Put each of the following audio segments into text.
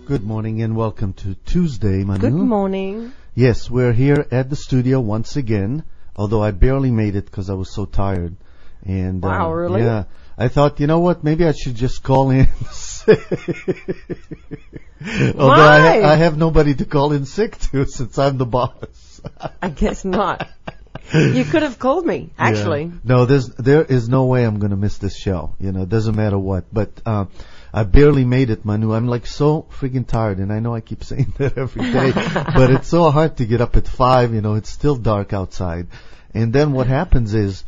Good morning and welcome to Tuesday, Manu. Good morning. Yes, we're here at the studio once again, although I barely made it because I was so tired. And Wow, really? Yeah, I thought, you know what, maybe I should just call in sick. Although I have nobody to call in sick to since I'm the boss. I guess not. You could have called me, actually. Yeah. No, there is no way I'm going to miss this show. You know, it doesn't matter what. But I barely made it, Manu. I'm like so freaking tired, and I know I keep saying that every day, but it's so hard to get up at 5. You know, it's still dark outside. And then what happens is,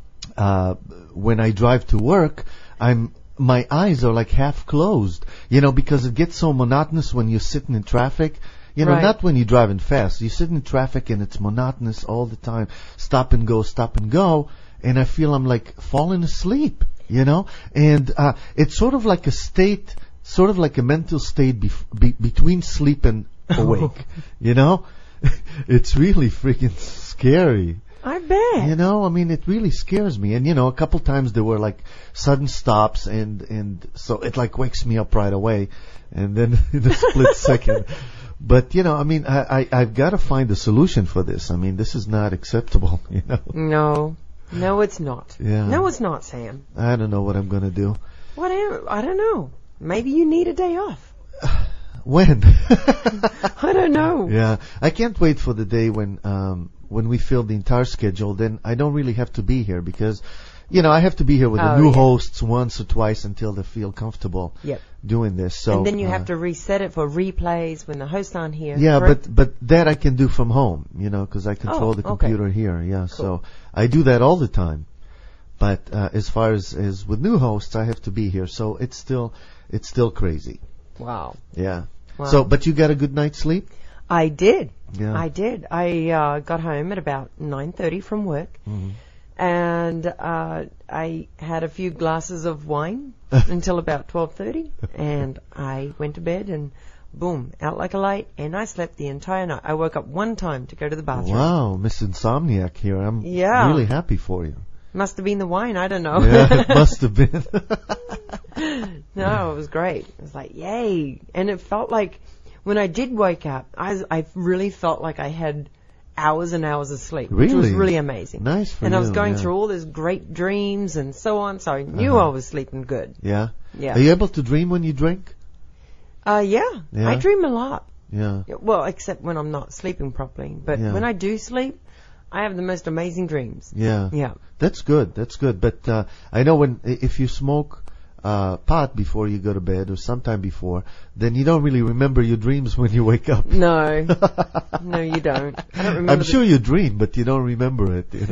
when I drive to work, my eyes are like half closed, you know, because it gets so monotonous when you're sitting in traffic. You know, Right. Not when you're driving fast. You sit in traffic and it's monotonous all the time. Stop and go, stop and go. And I feel I'm like falling asleep, you know. And it's sort of like a state, sort of like a mental state between sleep and awake, you know. It's really freaking scary. I bet. You know, I mean, it really scares me. And, you know, a couple times there were like sudden stops and so it like wakes me up right away. And then in a split second. But, you know, I mean, I've got to find a solution for this. I mean, this is not acceptable, you know. No, it's not. Yeah. No, it's not, Sam. I don't know what I'm going to do. I don't know. Maybe you need a day off. When? I don't know. Yeah. I can't wait for the day when we fill the entire schedule. Then I don't really have to be here because, you know, I have to be here with the new hosts once or twice until they feel comfortable doing this. So, and then you have to reset it for replays when the hosts aren't here. Yeah, correct? but that I can do from home, you know, because I control the computer here. Yeah, cool. So I do that all the time. But as far as with new hosts, I have to be here. So it's still crazy. Wow. Yeah. Wow. So, but you got a good night's sleep? I did. Yeah. I did. I got home at about 9:30 from work. Mm-hmm. And I had a few glasses of wine until about 12:30, and I went to bed and boom, out like a light, and I slept the entire night. I woke up one time to go to the bathroom. Wow, Miss Insomniac here. I'm really happy for you. Must have been the wine, I don't know. Yeah, it must have been. No, it was great. It was like, yay. And it felt like when I did wake up, I really felt like I had hours and hours of sleep, which was really amazing. Nice for you. And I was going through all these great dreams and so on, so I knew I was sleeping good. Yeah? Yeah. Are you able to dream when you drink? Yeah. I dream a lot. Yeah. Well, except when I'm not sleeping properly. But when I do sleep, I have the most amazing dreams. Yeah. Yeah. That's good. But I know if you smoke pot before you go to bed or sometime before, then you don't really remember your dreams when you wake up. No. No, you don't. I don't remember. I'm sure you dream, but you don't remember it. You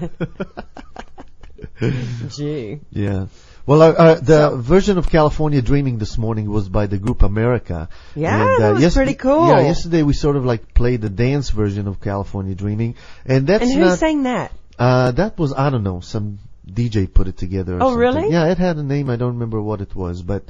know? Gee. Yeah. Well, the version of California Dreaming this morning was by the group America. Yeah, and, that was pretty cool. Yeah, yesterday we sort of like played the dance version of California Dreaming, and who sang that? That was, I don't know, some DJ put it together. Or something. Really? Yeah, it had a name. I don't remember what it was, but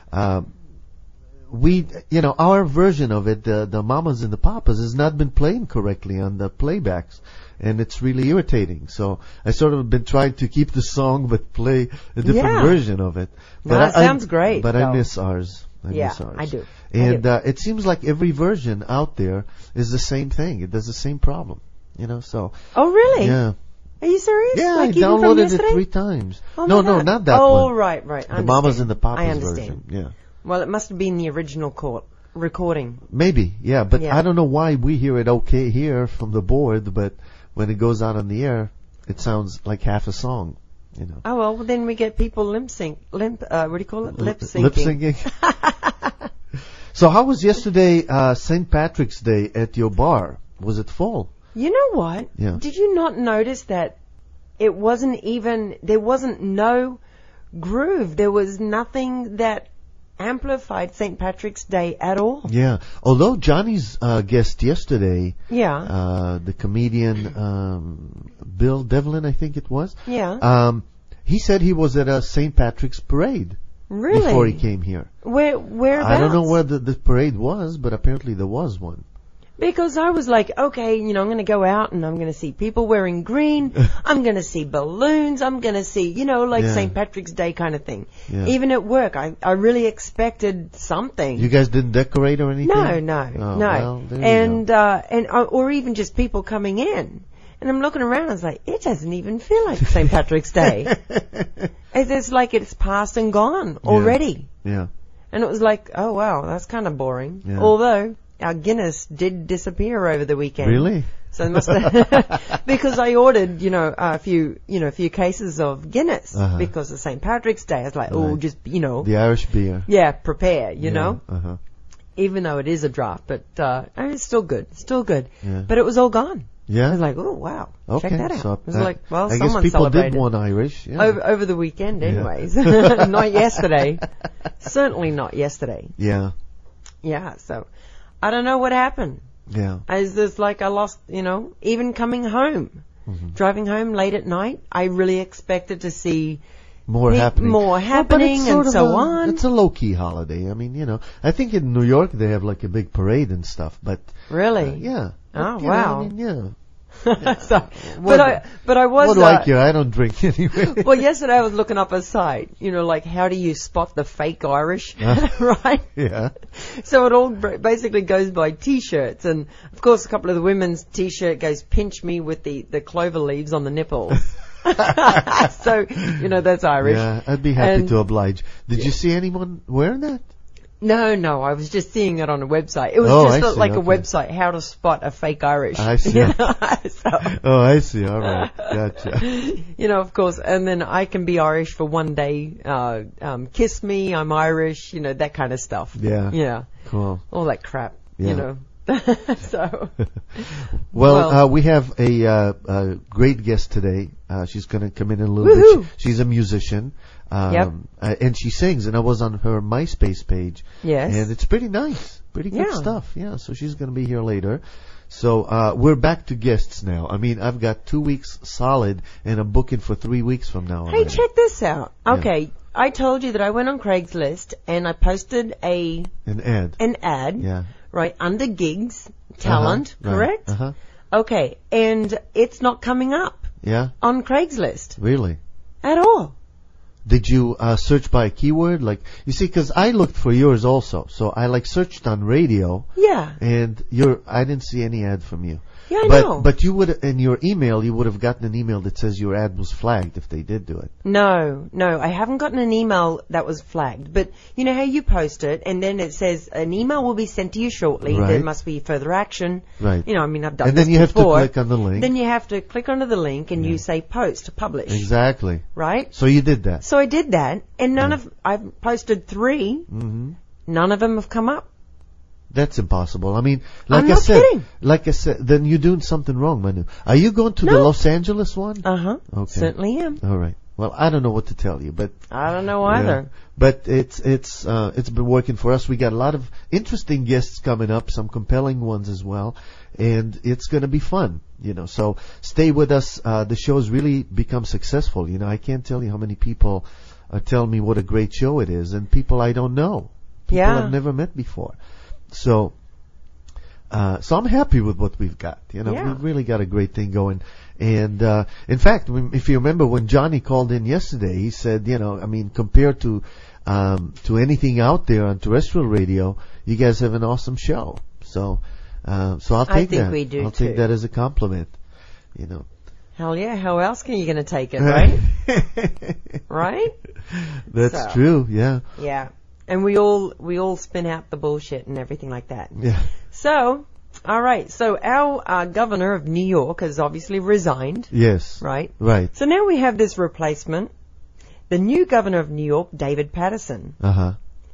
our version of it, the Mamas and the Papas, has not been playing correctly on the playbacks. And it's really irritating. So I sort of been trying to keep the song but play a different version of it. But that sounds great. But I miss ours. I do. And it seems like every version out there is the same thing. It does the same problem. You know, so. Oh, really? Yeah. Are you serious? Yeah, like I downloaded it 3 times. Oh, no, not that one. Oh, right. The Mamas and the Papas version. Yeah. Well, it must have been the original recording. Maybe, yeah. But I don't know why we hear it okay here from the board, but when it goes out on the air, it sounds like half a song, you know. Oh, well, then we get people lip syncing. Lip syncing. Lip syncing. So how was yesterday, St. Patrick's Day at your bar? Was it full? You know what? Yeah. Did you not notice that there wasn't no groove. There was nothing that amplified St. Patrick's Day at all. Yeah. Although Johnny's guest yesterday, the comedian Bill Devlin, I think it was. Yeah. He said he was at a St. Patrick's parade. Really? Before he came here. Whereabouts? I don't know where the parade was, but apparently there was one. Because I was like, okay, I'm going to go out and I'm going to see people wearing green. I'm going to see balloons. I'm going to see, Yeah. St. Patrick's Day kind of thing. Yeah. Even at work, I really expected something. You guys didn't decorate or anything? No. Well, there you go. Or even just people coming in. And I'm looking around, I was like, it doesn't even feel like St. Patrick's Day. It's like it's past and gone already. Yeah. And it was like, oh wow, that's kind of boring. Yeah. Although our Guinness did disappear over the weekend. Really? So they must have, because I ordered, a few cases of Guinness because of St. Patrick's Day. I was like, oh, Right. just, The Irish beer. yeah, prepare, you know. Uh-huh. Even though it is a draft, but it's still good. Yeah. But it was all gone. I Yeah. was like, oh wow, Okay. check that out. So it was like, well, I guess someone people celebrated did want Irish. Yeah. over the weekend, Yeah. anyways. Not yesterday. Certainly not yesterday. Yeah. Yeah. So I don't know what happened. Yeah. It's like I lost, even coming home, driving home late at night. I really expected to see More happening. more But happening it's and sort of so on. It's a low-key holiday. I mean, I think in New York they have like a big parade and stuff, but Really? yeah. Oh, But, you know, wow. I mean, yeah. So, but I was. What like you? I don't drink anyway. Well, yesterday I was looking up a site, like how do you spot the fake Irish, right? Yeah. So it all basically goes by T-shirts, and of course a couple of the women's T-shirt goes "Pinch me" with the clover leaves on the nipples. So that's Irish. Yeah, I'd be happy And- to oblige. Did you see anyone wearing that? No, I was just seeing it on a website. It was Oh, just I see, like a okay. website, how to spot a fake Irish. I see. So, Oh, I see. All right. Gotcha. of course, and then I can be Irish for one day, kiss me, I'm Irish, that kind of stuff. Yeah. Yeah. Cool. All that crap, Yeah. So. Well, we have a great guest today. She's going to come in a little Woohoo! bit. She's a musician. Yep. And she sings, and I was on her MySpace page. Yes. And it's pretty nice. Pretty good Yeah. stuff. Yeah, so she's going to be here later. So, we're back to guests now. I mean, I've got 2 weeks solid, and I'm booking for 3 weeks from now on. Hey, check this out. Yeah. Okay, I told you that I went on Craigslist and I posted An ad. an ad, Yeah. right, under gigs, talent, Right. correct? Uh-huh. Okay, and it's not coming up Yeah? on Craigslist Really? at all. Did you search by a keyword? Like, you see, because I looked for yours also. So I searched on radio, Yeah. and I didn't see any ad from you. Yeah, I know. But you would, in your email, you would have gotten an email that says your ad was flagged if they did do it. No, I haven't gotten an email that was flagged. But you know how you post it and then it says an email will be sent to you shortly. Right. There must be further action. Right. I've done And this then you have to before. click on the link. Then you have to click onto the link and you say post, publish. Exactly. Right? So you did that. So I did that and I've posted 3. Mm-hmm. None of them have come up. That's impossible. I mean, I'm not kidding. like I said, then you're doing something wrong, Manu. Are you going to the No. Los Angeles one? Uh-huh. Okay. Certainly am. All right. Well, I don't know what to tell you, but I don't know either. yeah. But it's been working for us. We got a lot of interesting guests coming up, some compelling ones as well, and it's going to be fun. So stay with us. The show's really become successful. I can't tell you how many people are telling me what a great show it is, and people I don't know, people Yeah. I've never met before. So I'm happy with what we've got. Yeah. We've really got a great thing going. And in fact, if you remember when Johnny called in yesterday, he said, compared to anything out there on terrestrial radio, you guys have an awesome show. So I'll take think that. we do I'll take too. that as a compliment. Hell yeah. How else can you going to take it, right? Right? That's So. true. Yeah. Yeah. And we all spin out the bullshit and everything like that. Yeah. So, all right. So our governor of New York has obviously resigned, Yes. right? Right. So now we have this replacement, the new governor of New York, David Paterson. Uh-huh.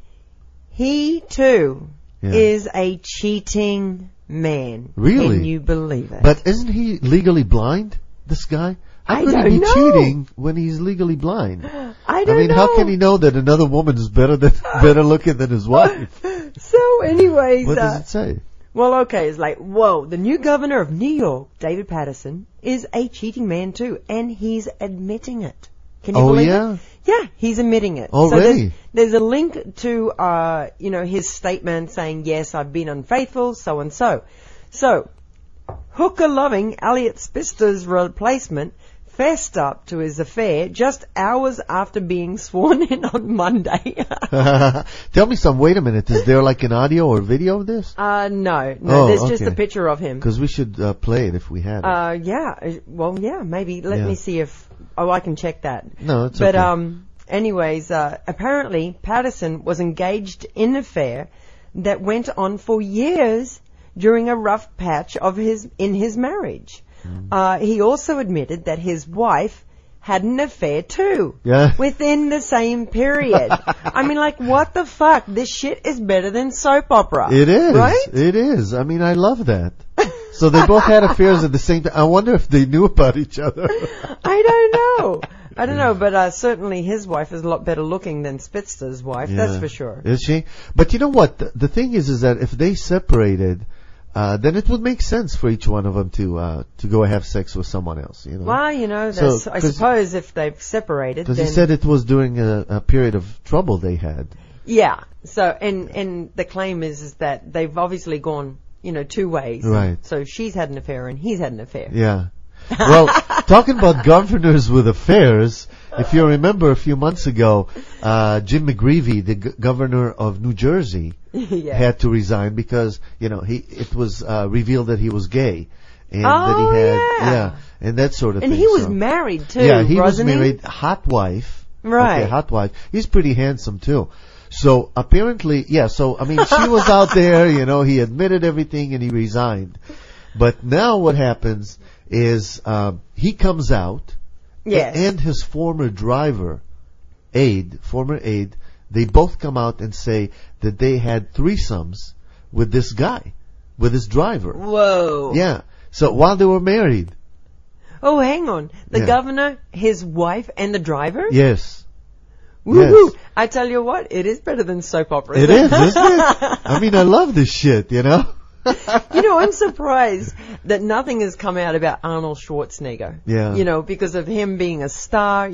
He too Yeah. is a cheating man. Really? Can you believe it? But isn't he legally blind, this guy? How I could don't he be know. cheating when he's legally blind? I don't know. how can he know that another woman is better looking than his wife? So anyways, What does it say? well, okay, it's like, whoa, the new governor of New York, David Paterson, is a cheating man too, and he's admitting it. Can you Oh, believe yeah? it? Yeah, he's admitting it. Already? So there's a link to, his statement saying, yes, I've been unfaithful, so and so. So, hooker-loving Elliot Spitzer's replacement fessed up to his affair just hours after being sworn in on Monday. Tell me wait a minute, is there like an audio or video of this? No, Oh, there's just okay. a picture of him. Because we should play it if we had it. Yeah, maybe. Let Yeah. me see if, I can check that. No, it's But, okay. anyways, apparently Patterson was engaged in an affair that went on for years during a rough patch in his marriage. He also admitted that his wife had an affair too. Yeah. Within the same period. I mean, like, what the fuck? This shit is better than soap opera. It is. Right? It is. I mean, I love that. So they both had affairs at the same time. I wonder if they knew about each other. I don't know, but certainly his wife is a lot better looking than Spitzer's wife, that's for sure. Is she? But you know what? The thing is that if they separated, then it would make sense for each one of them to go have sex with someone else. You know. Well, So, I suppose if they've separated, Because then he said it was during a period of trouble they had. yeah. So and the claim is that they've obviously gone, two ways. Right. So she's had an affair and he's had an affair. Yeah. Well, talking about governors with affairs, if you remember a few months ago, Jim McGreevey, the governor of New Jersey, Yeah. had to resign because, it was revealed that he was gay. And that he had, and that sort of And thing. he was So- married too. Yeah, he was wasn't married, hot wife. Right. Okay, hot wife. He's pretty handsome too. So apparently, she was out there, he admitted everything and he resigned. But now what happens is, he comes out. Yes. And his former aide, they both come out and say that they had threesomes with this guy, with this driver. Whoa. Yeah. So while they were married. Oh, hang on. The Yeah. governor, his wife, and the driver? Yes. Woohoo! Yes. I tell you what, it is better than soap opera. It is, isn't it? I mean, I love this shit, I'm surprised that nothing has come out about Arnold Schwarzenegger. Yeah. Because of him being a star,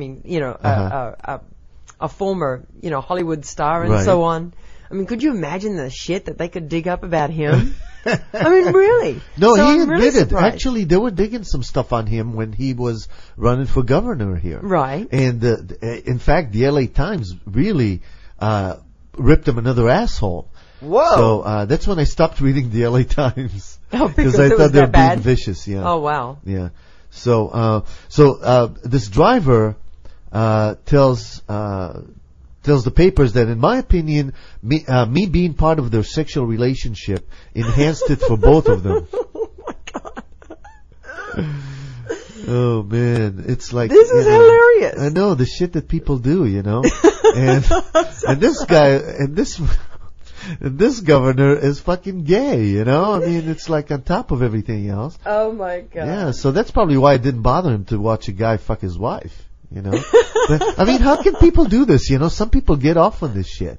a former, Hollywood star and Right. so on. I mean, could you imagine the shit that they could dig up about him? I mean, really? No, So he I'm really admitted. surprised. Actually, they were digging some stuff on him when he was running for governor here. Right. And in fact, the LA Times really ripped him another asshole. Whoa. So that's when I stopped reading the LA Times. Oh, because I it thought was they were that being bad? vicious. Yeah. Oh, wow. Yeah. So this driver tells the papers that, in my opinion, me being part of their sexual relationship enhanced it for both of them. Oh, my God. Oh man, it's like This is hilarious. I know the shit that people do, and this guy and this governor is fucking gay, I mean, it's like on top of everything else. Oh, my God. Yeah, so that's probably why it didn't bother him to watch a guy fuck his wife, But, I mean, how can people do this, Some people get off on this shit.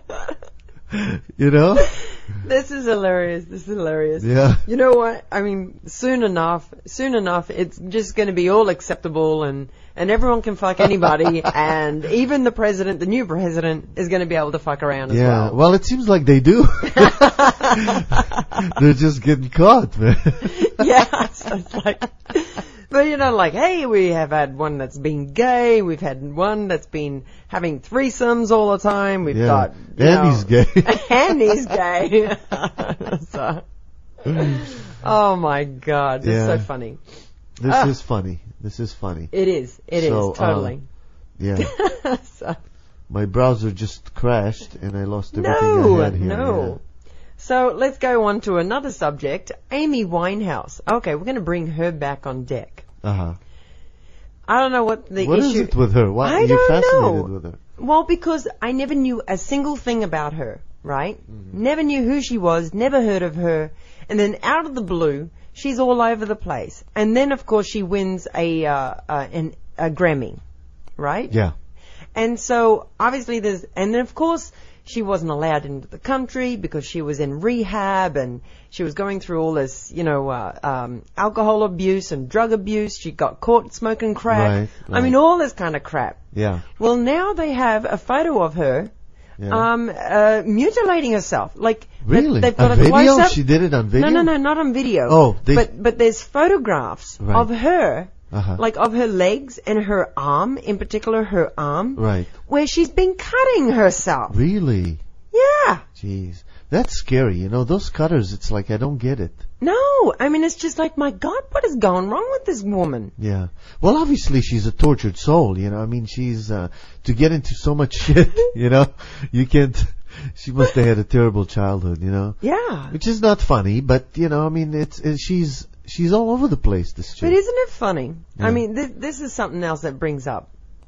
This is hilarious. Yeah. You know what? I mean, soon enough, it's just going to be all acceptable and everyone can fuck anybody and even the new president is going to be able to fuck around as Yeah, well. well, it seems like they do. They're just getting caught, man. Yeah, so it's like, but hey, we have had one that's been gay, we've had one that's been having threesomes all the time, we've got, he's gay. and he's gay. So, oh my God, it's so funny. This is funny. This is funny. It is. It So, is totally. Yeah. So, My browser just crashed and I lost everything I had here. no. So let's go on to another subject. Amy Winehouse. Okay, we're going to bring her back on deck. Yeah. Uh-huh. I don't know what the What issue. is it with her? Why I are you don't fascinated know. with her? Well, because I never knew a single thing about her, right? Mm-hmm. Never knew who she was, never heard of her. And then out of the blue, she's all over the place. And then, of course, she wins a Grammy, right? Yeah. And so, obviously and then of course, she wasn't allowed into the country because she was in rehab and she was going through all this, alcohol abuse and drug abuse. She got caught smoking crack. Right. I mean, all this kind of crap. Yeah. Well, now they have a photo of her, Yeah. Mutilating herself. Like Really? they've got On a video? close-up. She did it on video? No, not on video. Oh, but there's photographs Right. of her, Uh-huh. like of her legs and her arm, in particular her arm, Right. where she's been cutting herself. Really? Yeah. Jeez. That's scary. You know, those cutters, it's like, I don't get it. No, I mean, it's just like, my God, what is going wrong with this woman? Yeah. Well, obviously she's a tortured soul, you know. I mean, she's, to get into so much shit, you know, you can't, she must have had a terrible childhood, you know. Yeah. Which is not funny, but, you know, I mean, she's all over the place, this chick. But isn't it funny? Yeah. I mean, this is something else that brings up.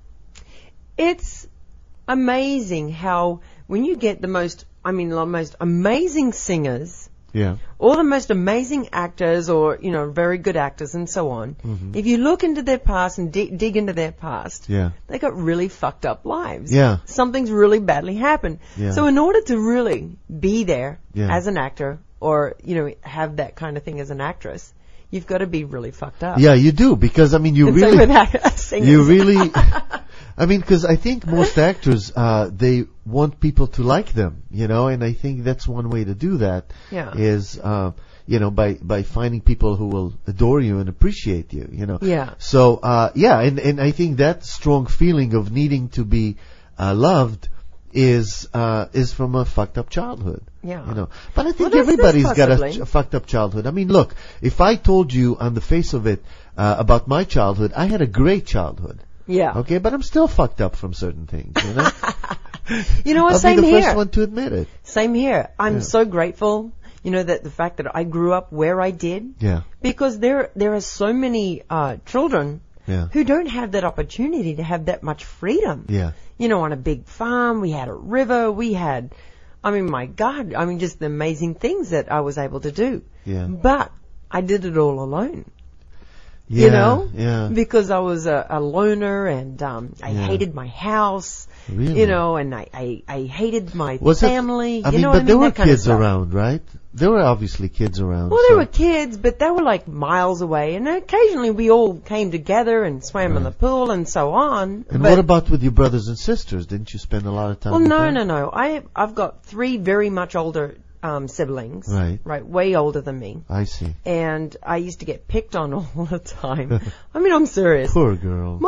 It's amazing how when you get the most amazing singers, Yeah. or the most amazing actors, or, you know, very good actors and so on, if you look into their past and dig into their past, Yeah. they got really fucked up lives. Yeah. Something's really badly happened. Yeah. So in order to really be there Yeah. as an actor, or, you know, have that kind of thing as an actress, you've got to be really fucked up. Yeah, you do, because, I mean, you And same really, with singers. you really, I mean, because I think most actors, they want people to like them, you know, and I think that's one way to do that. Yeah. Is, you know, by finding people who will adore you and appreciate you, you know. Yeah. So, yeah, and I think that strong feeling of needing to be loved is from a fucked up childhood. Yeah. You know. But I think Well, that's everybody's got possibly. a fucked up childhood. I mean, look, if I told you on the face of it, about my childhood, I had a great childhood. Yeah. Okay, but I'm still fucked up from certain things, you know. You know what? I'll Same be the here. first one to admit it. Same here. I'm Yeah. so grateful, you know, that the fact that I grew up where I did, Yeah. because there are so many children Yeah. who don't have that opportunity to have that much freedom. Yeah. You know, on a big farm, we had a river, we had, I mean, my God, I mean, just the amazing things that I was able to do. Yeah. But I did it all alone. Yeah. You know? Yeah. Because I was a loner, and I Yeah. hated my house. Really? You know, and I hated my Was it- family. I you mean, know but what I there mean? were That kind of kids stuff. around, right? There were obviously kids around. Well, so- there were kids, but they were like miles away, and occasionally we all came together and swam in the pool and so on. And but, what about with your brothers and sisters? Didn't you spend a lot of time Well, with no, them? no. I've got 3 very much older siblings. Right. Way older than me. I see. And I used to get picked on all the time. I mean, I'm serious. Poor girl.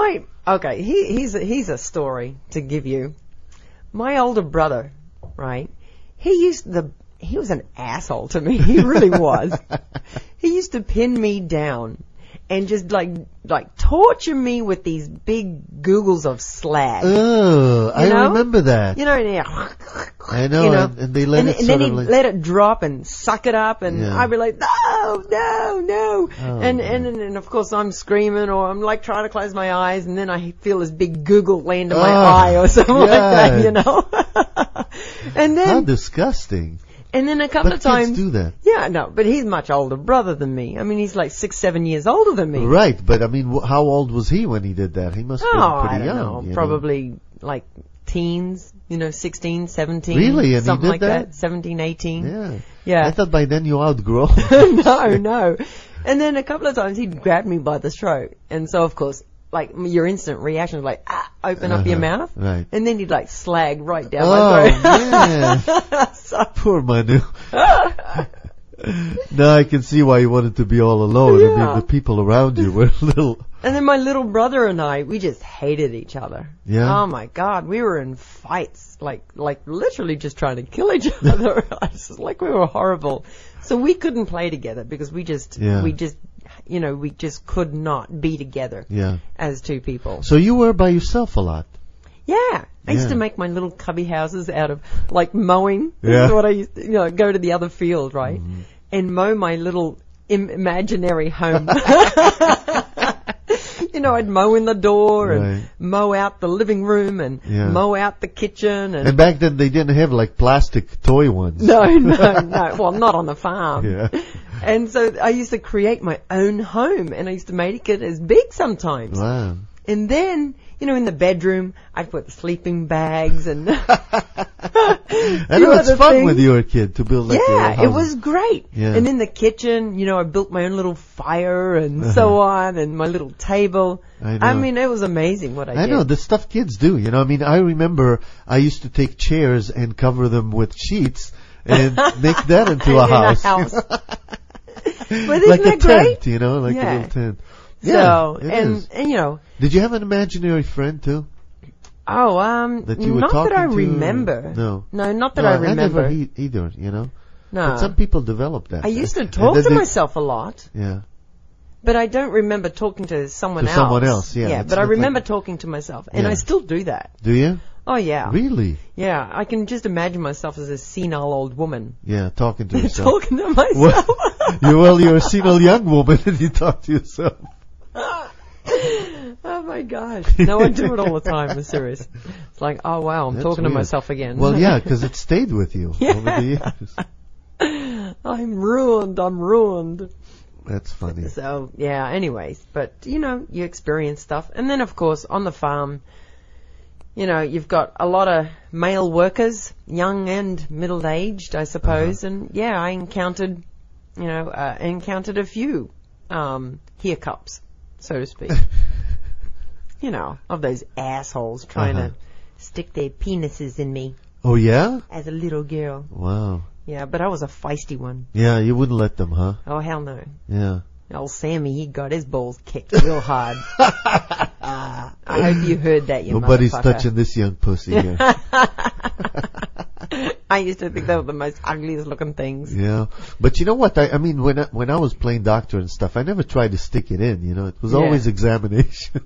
He's a story to give you. My older brother, right? He was an asshole to me. He really was. He used to pin me down and just like torture me with these big googles of slag. Oh, I know? remember that. You know, and I know, you know, and they let it and sort then of he'd like... let it drop and suck it up, and Yeah. I'd be like, no, Oh, and of course I'm screaming, or I'm like trying to close my eyes, and then I feel this big Google land in my Oh, eye or something like that, God. you know. and How then disgusting. a couple But of times, kids do that. yeah, no, but he's much older brother than me. I mean, he's like 6-7 years older than me. Right, but I mean, how old was he when he did that? He must have been Oh, pretty I don't young. know, you probably like teens, 16, 17. Really? And he something did like that? 17, 18. Yeah. Yeah. I thought by then you outgrow. No. And then a couple of times he'd grab me by the throat. And so, of course, like, your instant reaction was like, open up your mouth. Right. And then he'd like slag right down Oh, my throat. man. So, Poor Manu. Now I can see why you wanted to be all alone. I Yeah. mean, the people around you were a little... and then my little brother and I, we just hated each other. Yeah? Oh my God, we were in fights, like literally just trying to kill each other. It's just like we were horrible. So we couldn't play together because we just could not be together Yeah. as two people. So you were by yourself a lot. Yeah. I used Yeah. to make my little cubby houses out of like mowing. Yeah. This is what I used to, go to the other field, right? And mow my little imaginary home. I'd mow in the door and Right. mow out the living room and Yeah. mow out the kitchen And back then they didn't have like plastic toy ones. No. Well, not on the farm. Yeah. And so I used to create my own home, and I used to make it as big sometimes. Wow. And then, in the bedroom, I'd put sleeping bags and I know it's fun when you were a kid to build like your own it was great. Yeah. And in the kitchen, I built my own little fire and so on, and my little table. I know. It was amazing what I did. I know, the stuff kids do, I remember I used to take chairs and cover them with sheets and make that into a house. But isn't like that a great? tent, like a little tent. So, yeah, and Did you have an imaginary friend too? That you were not that I talking to? remember. No, not that I remember. I never either, No. But some people develop that. I used to talk to myself a lot. Yeah. But I don't remember talking to someone else. Someone else, yeah. Yeah, but I remember talking to myself. And I still do that. Do you? Oh, yeah. Really? Yeah, I can just imagine myself as a senile old woman. Yeah, talking to yourself. Talking to myself. You're a senile young woman and you talk to yourself. Oh, my gosh. No, I do it all the time. I'm serious. It's like, oh, wow, I'm talking to myself again. Well, yeah, because it stayed with you over the years. I'm ruined. That's funny. So, yeah, anyways. But, you experience stuff. And then, of course, on the farm, you've got a lot of male workers, young and middle-aged, I suppose. And, yeah, I encountered a few hiccups, so to speak. Of those assholes trying to stick their penises in me. Oh, yeah? As a little girl. Wow. Yeah, but I was a feisty one. Yeah, you wouldn't let them, huh? Oh, hell no. Yeah. Old Sammy, he got his balls kicked real hard. I hope you heard that, you Nobody's motherfucker. touching this young pussy here. I used to think they were the most ugliest looking things. Yeah. But you know what? I mean, when I was playing doctor and stuff, I never tried to stick it in, It was always examinations.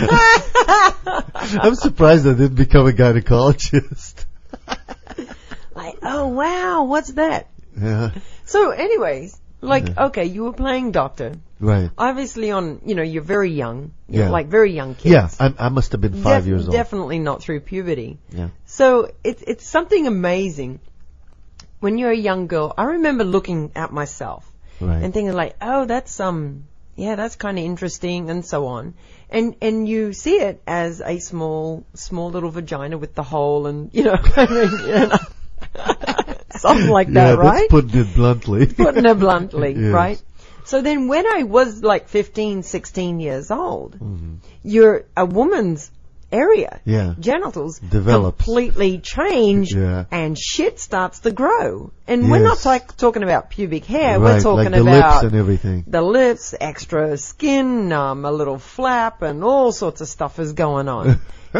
I'm surprised I didn't become a gynecologist. Like, oh wow, what's that? Yeah. So anyways, okay, you were playing doctor. Right. Obviously you're very young. You're Yeah. like very young kids. Yeah, I must have been 5 years old. Definitely not through puberty. Yeah. So it's something amazing. When you're a young girl, I remember looking at myself and thinking like, oh, that's that's kind of interesting and so on. And you see it as a small little vagina with the hole and, something like that, right? That's putting it bluntly. Yes. Right? So then when I was like 15, 16 years old, you're a woman's area, genitals develops, completely change, and shit starts to grow. And we're not talking about pubic hair. We're talking like the about lips and everything. The lips, extra skin, a little flap, and all sorts of stuff is going on.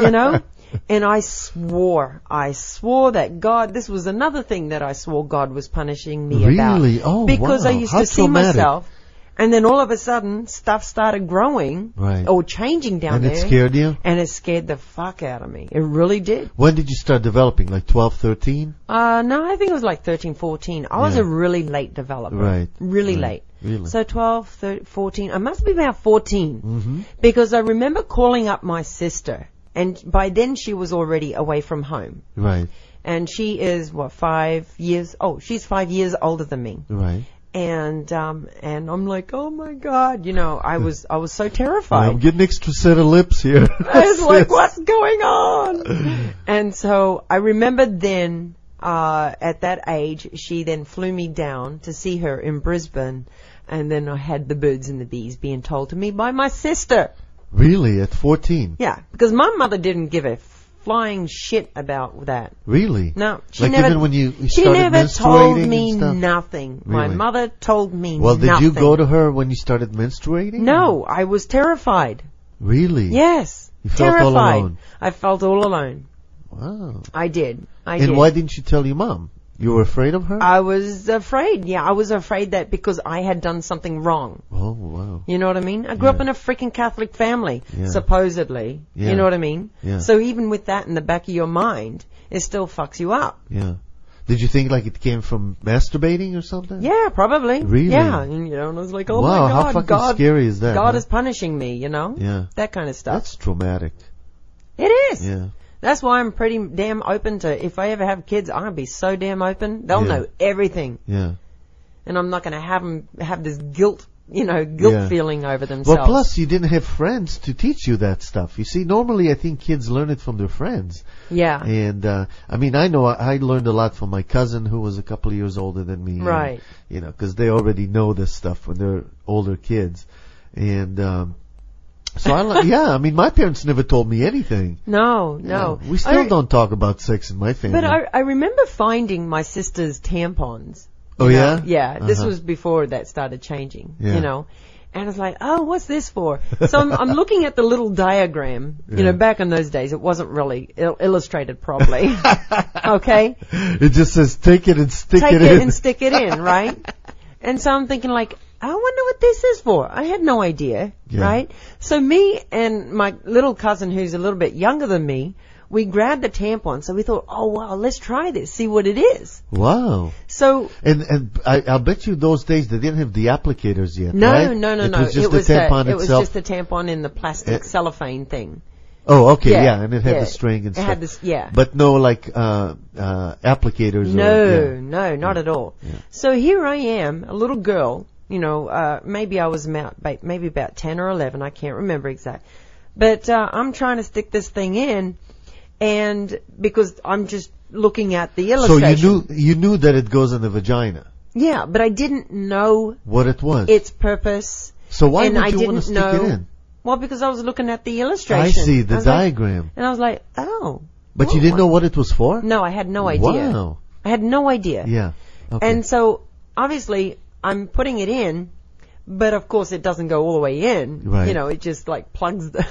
And I swore that God, this was another thing that I swore God was punishing me about. Really? Oh, because wow. I used How to see traumatic. myself, and then all of a sudden, stuff started growing or changing down there. And it scared you? And it scared the fuck out of me. It really did. When did you start developing? Like 12, 13? No, I think it was like 13, 14. I was a really late developer. Right. Really late. Really? So 12, 13, 14. I must be about 14. Because I remember calling up my sister. And by then she was already away from home. Right. And she is, 5 years, she's 5 years older than me. Right. And I'm like, oh my God, I was so terrified. I'm getting extra set of lips here. I was like, what's going on? And so I remember then, at that age, she then flew me down to see her in Brisbane. And then I had the birds and the bees being told to me by my sister. Really? At 14? Yeah, because my mother didn't give a flying shit about that. Really? No, she never. Even when you started she never told menstruating me and stuff? nothing. Really? My mother told me Well, nothing. did you go to her when you started menstruating? No, I was terrified. Really? Yes. You felt terrified. all alone? I felt all alone. Wow. I did. And why didn't you tell your mom? You were afraid of her? I was afraid. Yeah, I was afraid that because I had done something wrong. Oh, wow. You know what I mean? I grew up in a freaking Catholic family, supposedly. Yeah. You know what I mean? Yeah. So even with that in the back of your mind, it still fucks you up. Yeah. Did you think like it came from masturbating or something? Yeah, probably. Really? Yeah. And, and I was like, oh wow, my God. How fucking God, scary is that? God is punishing me, Yeah. That kind of stuff. That's traumatic. It is. Yeah. That's why I'm pretty damn open to, if I ever have kids, I'm going to be so damn open. They'll know everything. Yeah. And I'm not going to have them have this guilt guilt Yeah. feeling over themselves. Well, plus you didn't have friends to teach you that stuff. You see, normally I think kids learn it from their friends. Yeah. And, I know I learned a lot from my cousin who was a couple of years older than me. Right. Because they already know this stuff when they're older kids. And, my parents never told me anything. No. Yeah, we still don't talk about sex in my family. But I remember finding my sister's tampons. Oh, yeah? Yeah. This Uh-huh. was before that started changing, Yeah. And I was like, oh, what's this for? So I'm looking at the little diagram. Yeah. Back in those days, it wasn't really illustrated properly. Okay? It just says take it and stick Take it it in. and stick it in, right? And so I'm thinking like, I wonder what this is for. I had no idea, Yeah. right? So me and my little cousin, who's a little bit younger than me, we grabbed the tampon. So we thought, oh wow, let's try this, see what it is. Wow. So And I'll bet you those days they didn't have the applicators yet, no. right? It was just was the tampon it was itself. just the tampon in the plastic cellophane thing. Oh, okay, Yeah, yeah, and it had yeah. the string and It stuff. had this, yeah. But no, applicators. No, not at all. Yeah. So here I am, a little girl, maybe I was maybe about 10 or 11, I can't remember exact. But I'm trying to stick this thing in, and because I'm just looking at the So illustration. you knew that it goes in the vagina. Yeah, but I didn't know What it was. its purpose. So why and would I you want to didn't stick know- it in? Well, because I was looking at the illustration. I see the I was like- diagram. and I was like, oh. But you didn't know what it was for? No, I had no idea. Wow. I had no idea. Yeah. Okay. And so, obviously, I'm putting it in, but of course it doesn't go all the way in. Right. It just like plugs it,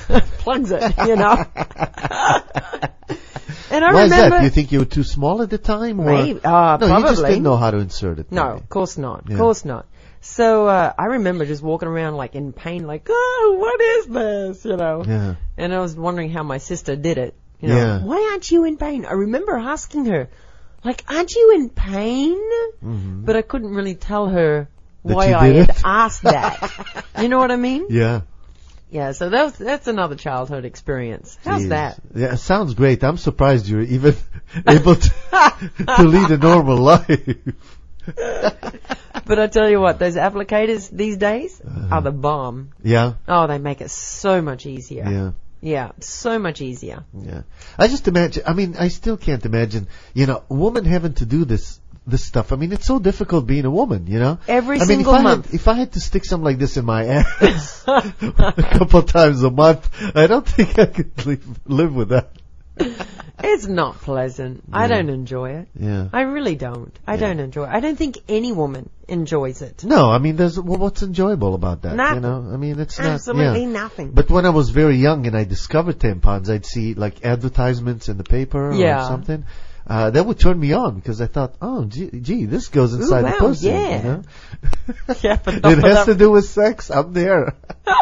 And I Why is remember. that? Do you think you were too small at the time? Or? Maybe, no, you just probably. didn't know how to insert it. No, maybe. of course not. Yeah. Of course not. So, I remember just walking around like in pain, like, oh, what is this? Yeah. And I was wondering how my sister did it. Yeah. Why aren't you in pain? I remember asking her, like, aren't you in pain? Mm-hmm. But I couldn't really tell her That why you I did had it? asked that. You know what I mean? Yeah. Yeah, so that's another childhood experience. How's Jeez. that? Yeah, it sounds great. I'm surprised you're even able to lead a normal life. But I tell you what, those applicators these days are the bomb. Yeah. Oh, they make it so much easier. Yeah. Yeah, so much easier. Yeah. I just imagine, I still can't imagine, a woman having to do this stuff. It's so difficult being a woman, Every if single month. If I had to stick something like this in my ass a couple times a month, I don't think I could live with that. It's not pleasant. I don't enjoy it. Yeah. I really don't. I don't enjoy it. I don't think any woman enjoys it. No, what's enjoyable about that? Nothing. It's not. Absolutely yeah. nothing. But when I was very young and I discovered tampons, I'd see like advertisements in the paper Yeah. or something. That would turn me on because I thought, oh, gee, this goes inside wow, the pussy. yeah. Yeah, but It has to do with sex. I'm there.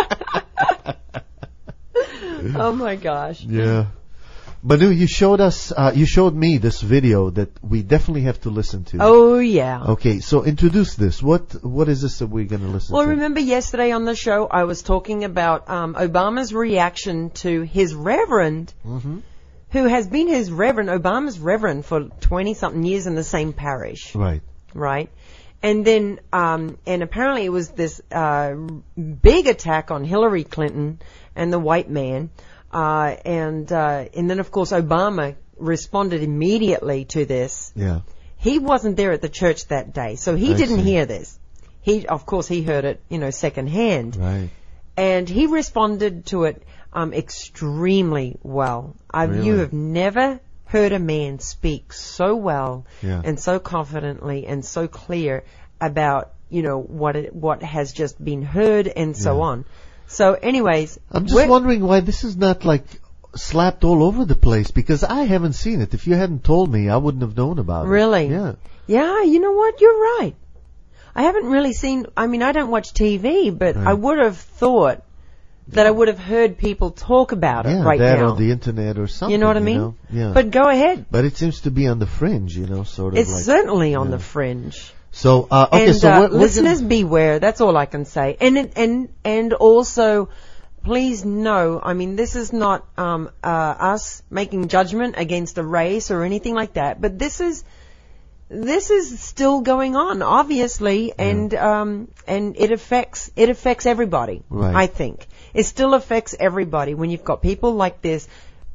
Oh my gosh. Yeah. Manu, you showed me this video that we definitely have to listen to. Oh yeah. Okay, so introduce this. What is this that we're going to listen Well, to? remember yesterday on the show I was talking about Obama's reaction to his reverend, who has been Obama's reverend for 20-something years in the same parish. Right. Right? And then, and apparently it was this big attack on Hillary Clinton and the white man. And then of course Obama responded immediately to this. Yeah. He wasn't there at the church that day, so he I didn't see. hear this. Of course he heard it, secondhand. Right. And he responded to it, extremely well. Really? You have never heard a man speak so well Yeah. and so confidently and so clear about, what has just been heard and so Yeah. on. So anyways, I'm just wondering why this is not like slapped all over the place because I haven't seen it. If you hadn't told me, I wouldn't have known about it. Really? Yeah. Yeah, you know what? You're right. I haven't really seen, I don't watch TV, but Right. I would have thought that I would have heard people talk about it Yeah, right that now. on the internet or something. You know what I mean? Yeah. But go ahead. But it seems to be on the fringe, sort of It's like. certainly on yeah. the fringe. So, okay, And so we're listeners, gonna, beware. That's all I can say. And also, please know, this is not us making judgment against a race or anything like that, but this is this is still going on, obviously, and it affects everybody. Right. I think it still affects everybody when you've got people like this,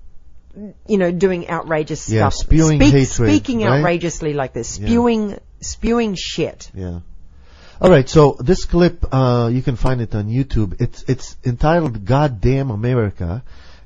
doing outrageous stuff, spewing hatred, speaking right? outrageously like this, spewing shit. Yeah. All right. So this clip, you can find it on YouTube. It's entitled "Goddamn America,"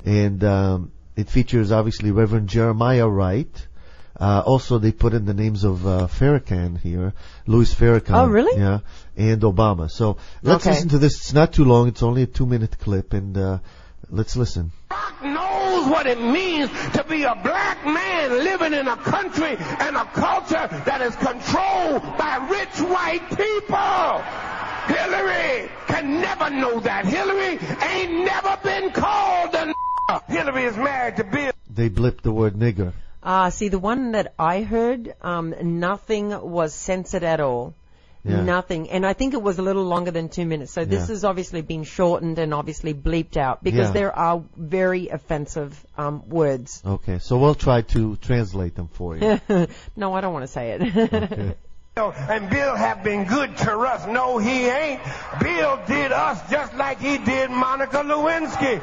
and it features obviously Reverend Jeremiah Wright. Also, they put in the names of Farrakhan here, Louis Farrakhan. Oh, really? Yeah, and Obama. So let's listen to this. It's not too long. It's only a 2-minute clip, and let's listen. Barack knows what it means to be a black man living in a country and a culture that is controlled by rich white people. Hillary can never know that. Hillary ain't never been called a nigger. Hillary is married to Bill. They blipped the word nigger. See, the one that I heard, nothing was censored at all. Yeah. Nothing. And I think it was a little longer than 2 minutes. So this has obviously been shortened and obviously bleeped out because there are very offensive words. Okay, so we'll try to translate them for you. No, I don't want to say it. Okay. And Bill have been good to us. No, he ain't. Bill did us just like he did Monica Lewinsky.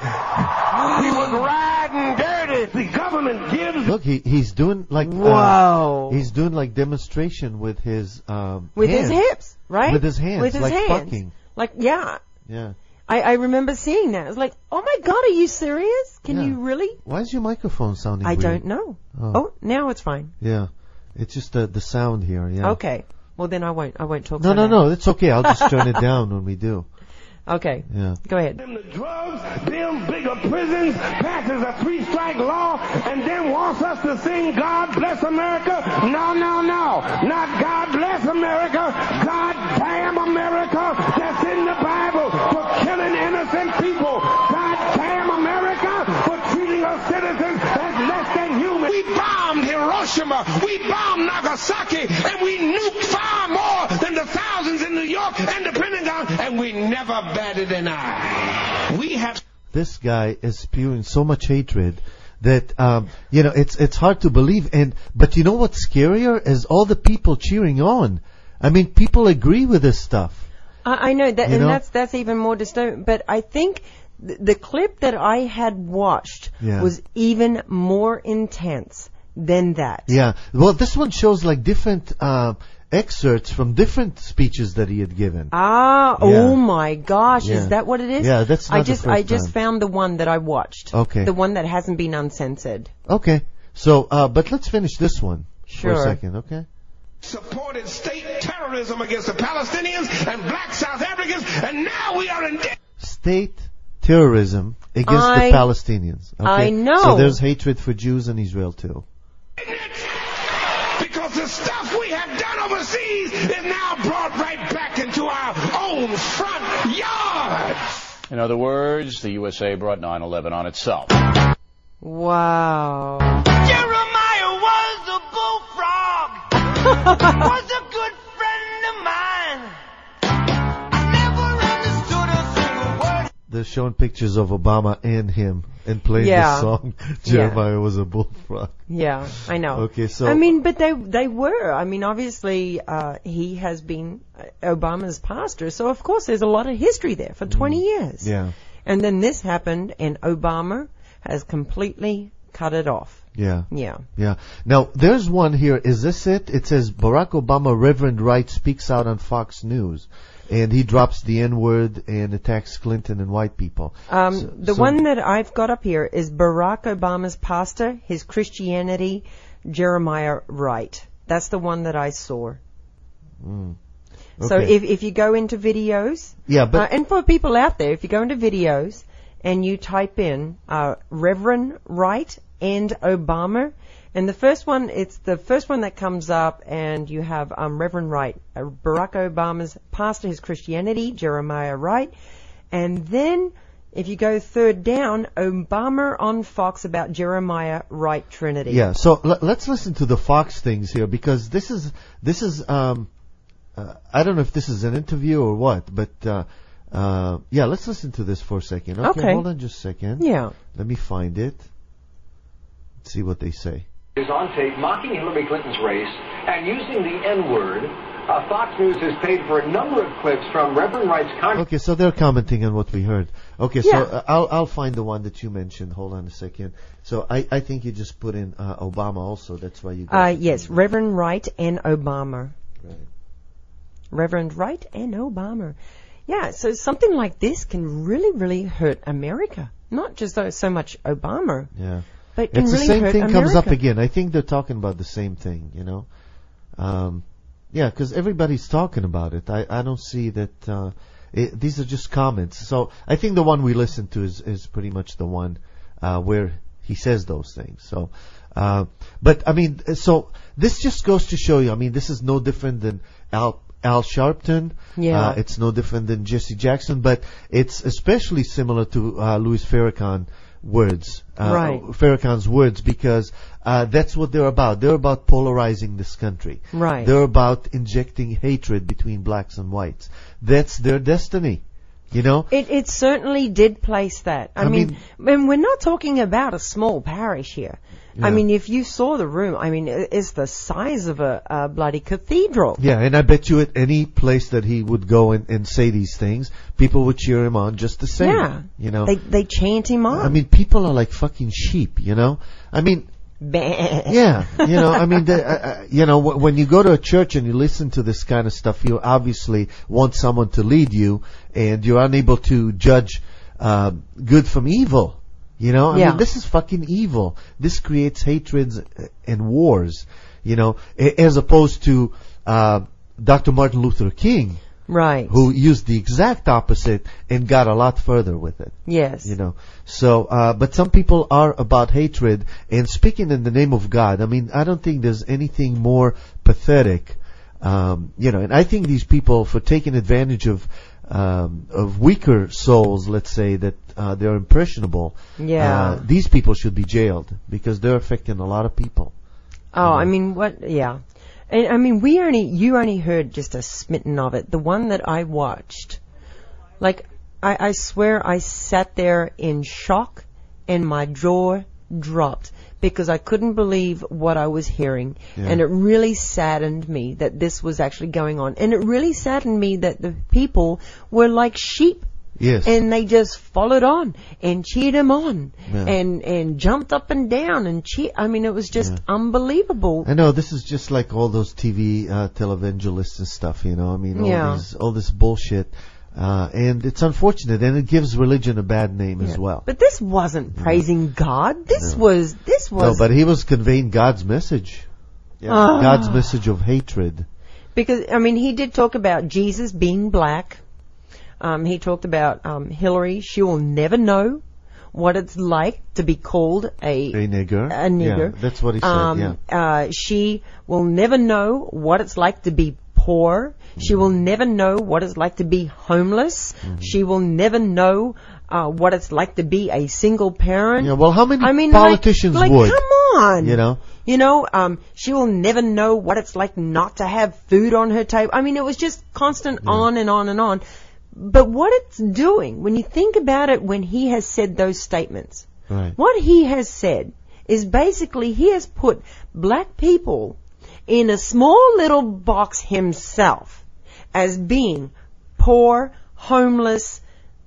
He was riding dirty. The government gives. Look, he's doing like Wow. He's doing like demonstration with his With hands. his hips, right? With his hands, With his like hands. fucking. Like, yeah. Yeah. I remember seeing that. I was like, oh my God, are you serious? Can you really? Why is your microphone sounding I weird? don't know. Oh, now it's fine. Yeah. It's just the sound here, yeah. Okay. Well, then I won't talk. No, it's okay. I'll just turn it down when we do. Okay. Yeah. Go ahead. Them the drugs, build bigger prisons, passes a 3-strike law, and then wants us to sing God Bless America. No. Not God Bless America. God damn America. That's in the Bible for killing innocent people. God damn America for treating us citizens as less than human. We bombed Hiroshima. We bombed Nagasaki. And we nuked far more than the thousands in New York and the Pentagon. And we never batted an eye. We have. This guy is spewing so much hatred that it's hard to believe. But you know what's scarier is all the people cheering on. I mean, people agree with this stuff. I know that, and that's even more disturbing. But I think the clip that I had watched was even more intense than that. Yeah. Well, this one shows like different excerpts from different speeches that he had given. Oh my gosh, is that what it is? Yeah, that's not I just found the one that I watched. Okay. The one that hasn't been uncensored. Okay. So, but let's finish this one for a second, okay? Supported state terrorism against the Palestinians and black South Africans, and now we are in state terrorism against the Palestinians. Okay? I know. So there's hatred for Jews in Israel too. Because the stuff we have done overseas is now brought right back into our own front yard. In other words, the USA brought 9/11 on itself. Wow. Jeremiah was a bullfrog. Was a good friend of mine. I never understood a single word. They're showing pictures of Obama and him and playing the song Jeremiah was a bullfrog. Yeah, I know. Okay, so I mean, but they were. I mean, obviously, he has been Obama's pastor, so of course there's a lot of history there for 20 years. Yeah. And then this happened, and Obama has completely cut it off. Yeah. Yeah. Yeah. Now, there's one here. Is this it? It says Barack Obama, Reverend Wright, speaks out on Fox News. And he drops the N-word and attacks Clinton and white people. The one that I've got up here is Barack Obama's pastor, his Christianity, Jeremiah Wright. That's the one that I saw. Okay. So if you go into videos, and for people out there, if you go into videos and you type in Reverend Wright and Obama, and the first one, it's the first one that comes up, and you have Reverend Wright, Barack Obama's pastor, his Christianity, Jeremiah Wright, and then if you go third down, Obama on Fox about Jeremiah Wright Trinity. Yeah, so let's listen to the Fox things here, because this is I don't know if this is an interview or what, but let's listen to this for a second. Okay, hold on just a second. Yeah. Let me find it. Let's see what they say. is on tape mocking Hillary Clinton's race and using the N-word. Fox News has paid for a number of clips from Reverend Wright's Congress. Okay, so they're commenting on what we heard. Okay, Yeah. so I'll find the one that you mentioned. Hold on a second. So I think you just put in Obama also. That's why you got Yes, Reverend Wright and Obama. Right. Reverend Wright and Obama. Yeah, so something like this can really, really hurt America. Not just so much Obama, Yeah. but can It's really the same hurt thing America. comes up again. I think they're talking about the same thing, you know. Yeah, because everybody's talking about it. I don't see that. These are just comments. So I think the one we listened to is pretty much the one where he says those things. So, but I mean, so this just goes to show you. I mean, this is no different than Al Sharpton. Yeah. It's no different than Jesse Jackson, but it's especially similar to Louis Farrakhan words. Right. Farrakhan's words, because that's what they're about. They're about polarizing this country. Right. They're about injecting hatred between blacks and whites. That's their destiny. You know? It certainly did place that. I mean, and we're not talking about a small parish here. Yeah. I mean, if you saw the room, I mean, it's the size of a bloody cathedral. Yeah, and I bet you at any place that he would go and say these things, people would cheer him on just the same. Yeah. You know? They chant him on. I mean, people are like fucking sheep, you know? I mean, yeah, you know, I mean, you know, when you go to a church and you listen to this kind of stuff, you obviously want someone to lead you, and you're unable to judge good from evil. You know, I Yeah. mean, this is fucking evil. This creates hatreds and wars, you know, as opposed to Dr. Martin Luther King, Right. who used the exact opposite and got a lot further with it. Yes. You know, so, but some people are about hatred and speaking in the name of God. I mean, I don't think there's anything more pathetic, you know, and I think these people, for taking advantage of weaker souls, let's say, that, they're impressionable. Yeah. These people should be jailed because they're affecting a lot of people. Oh, I mean, what? Yeah. And I mean, you only heard just a smitten of it. The one that I watched, like, I swear I sat there in shock and my jaw dropped because I couldn't believe what I was hearing. Yeah. And it really saddened me that this was actually going on. And it really saddened me that the people were like sheep. Yes. And they just followed on and cheered him on. Yeah. And jumped up and down and cheered. I mean, it was just unbelievable. I know, this is just like all those TV televangelists and stuff, you know. I mean, all this bullshit. And it's unfortunate, and it gives religion a bad name as well. But this wasn't praising God. This was. No, but he was conveying God's message. Yeah. God's message of hatred. Because, I mean, he did talk about Jesus being black. He talked about Hillary. She will never know what it's like to be called a nigger. A nigger. Yeah, that's what he said, she will never know what it's like to be poor. She will never know what it's like to be homeless. She will never know what it's like to be a single parent. Yeah, well, how many politicians like, would? Come on. You know? She will never know what it's like not to have food on her table. I mean, it was just constant on and on and on. But what it's doing, when you think about it, when he has said those statements, right. What he has said is basically he has put black people in a small little box himself as being poor, homeless.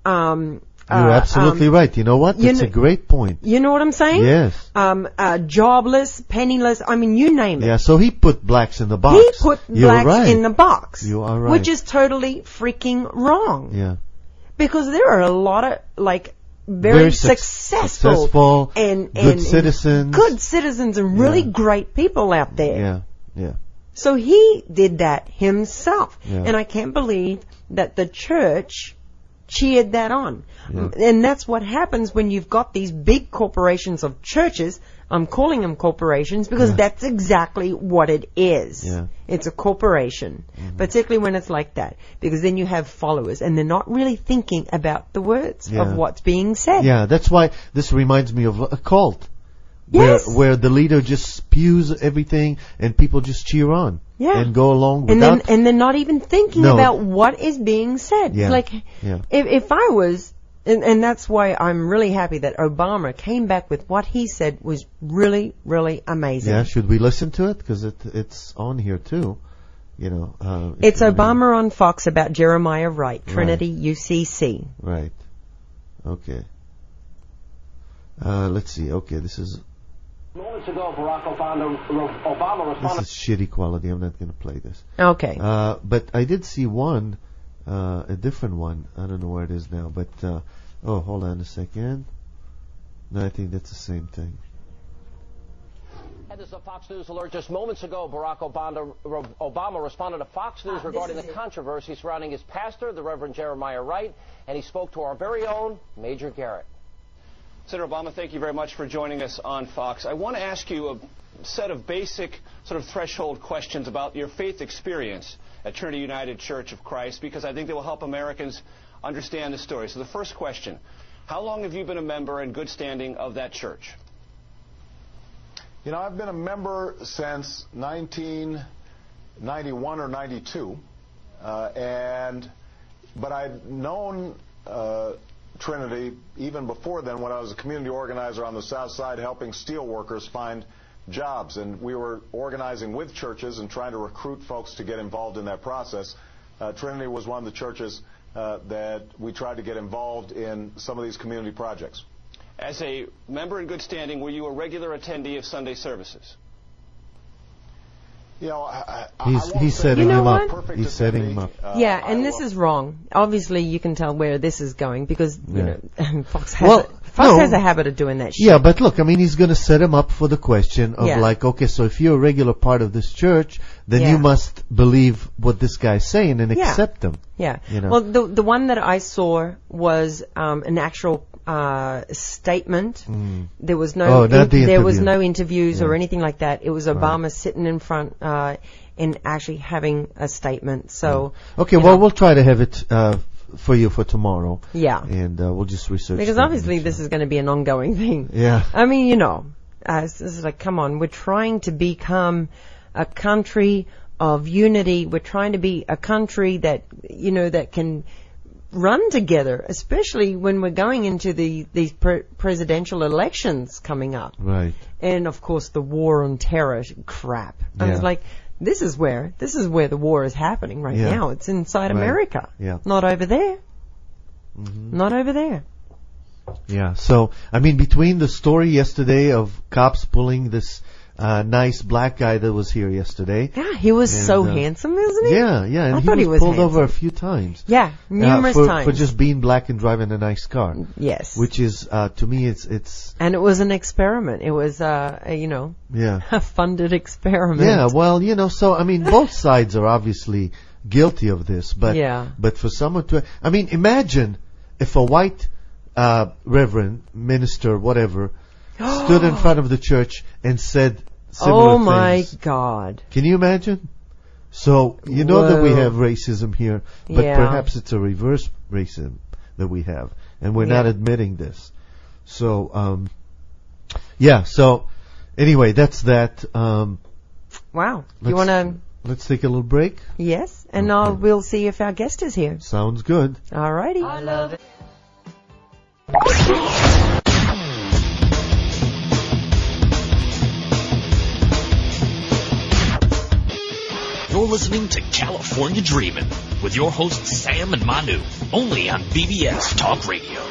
You're absolutely right. You know what? That's a great point. You know what I'm saying? Yes. Jobless, penniless. I mean, you name it. Yeah. So he put blacks in the box. He put blacks in the box. You are right. Which is totally freaking wrong. Yeah. Because there are a lot of very successful and good citizens and really great people out there. Yeah. Yeah. So he did that himself. Yeah. And I can't believe that the church cheered that on. Yeah. And that's what happens when you've got these big corporations of churches. I'm calling them corporations because that's exactly what it is. Yeah. It's a corporation, particularly when it's like that, because then you have followers and they're not really thinking about the words of what's being said. Yeah, that's why this reminds me of a cult. Yes. Where the leader just spews everything and people just cheer on. Yeah. And go along and without... they're not even thinking about what is being said. Yeah. Like, if I was And that's why I'm really happy that Obama came back with what he said was really, really amazing. Yeah, should we listen to it? Because it's on here too. It's Obama on Fox about Jeremiah Wright, Trinity UCC. Right. Okay. Let's see. Okay, this is... Moments ago, Barack Obama responded... This is shitty quality. I'm not going to play this. Okay. But I did see one, a different one. I don't know where it is now. But, hold on a second. No, I think that's the same thing. And this is a Fox News alert. Just moments ago, Barack Obama responded to Fox News regarding the controversy surrounding his pastor, the Reverend Jeremiah Wright, and he spoke to our very own Major Garrett. Senator Obama, thank you very much for joining us on Fox. I want to ask you a set of basic sort of threshold questions about your faith experience at Trinity United Church of Christ, because I think they will help Americans understand the story. So the first question, how long have you been a member in good standing of that church? I've been a member since 1991 or 92, but I'd known Trinity even before then when I was a community organizer on the South Side helping steel workers find jobs. And we were organizing with churches and trying to recruit folks to get involved in that process. Trinity was one of the churches that we tried to get involved in some of these community projects. As a member in good standing, were you a regular attendee of Sunday services? He's setting him up. He's setting him up. Yeah, and this is wrong. Obviously, you can tell where this is going because Fox has a habit of doing that shit. Yeah, but look, he's going to set him up for the question of okay, so if you're a regular part of this church, then you must believe what this guy's saying and accept him. Yeah. Well, the one that I saw was an actual statement. There was no no interviews or anything like that. It was Obama sitting in front and actually having a statement. So okay, we'll try to have it for you for tomorrow. Yeah, and we'll just research because obviously this is going to be an ongoing thing. Yeah, this is like, come on, we're trying to become a country of unity. We're trying to be a country that that can run together, especially when we're going into these presidential elections coming up. Right. And of course the war on terror crap. I was like, this is where the war is happening right now. It's inside America. Yeah. Not over there. Mm-hmm. Not over there. Yeah. So, between the story yesterday of cops pulling this nice black guy that was here yesterday. Yeah, he was so handsome, isn't he? Yeah, and I thought he was pulled handsome. over a few times. Yeah, numerous times. For just being black and driving a nice car. Yes. Which is, to me, it's... And it was an experiment. It was, a funded experiment. Yeah, well, so, both sides are obviously guilty of this, but for someone to... imagine if a white reverend, minister, whatever, stood in front of the church and said similar things. My God. Can you imagine? So, that we have racism here, but perhaps it's a reverse racism that we have, and we're not admitting this. So, so, anyway, that's that. Wow. You want to... Let's take a little break? Yes, and we'll see if our guest is here. Sounds good. All righty. I love it. You're listening to California Dreamin' with your hosts Sam and Manu, only on BBS Talk Radio.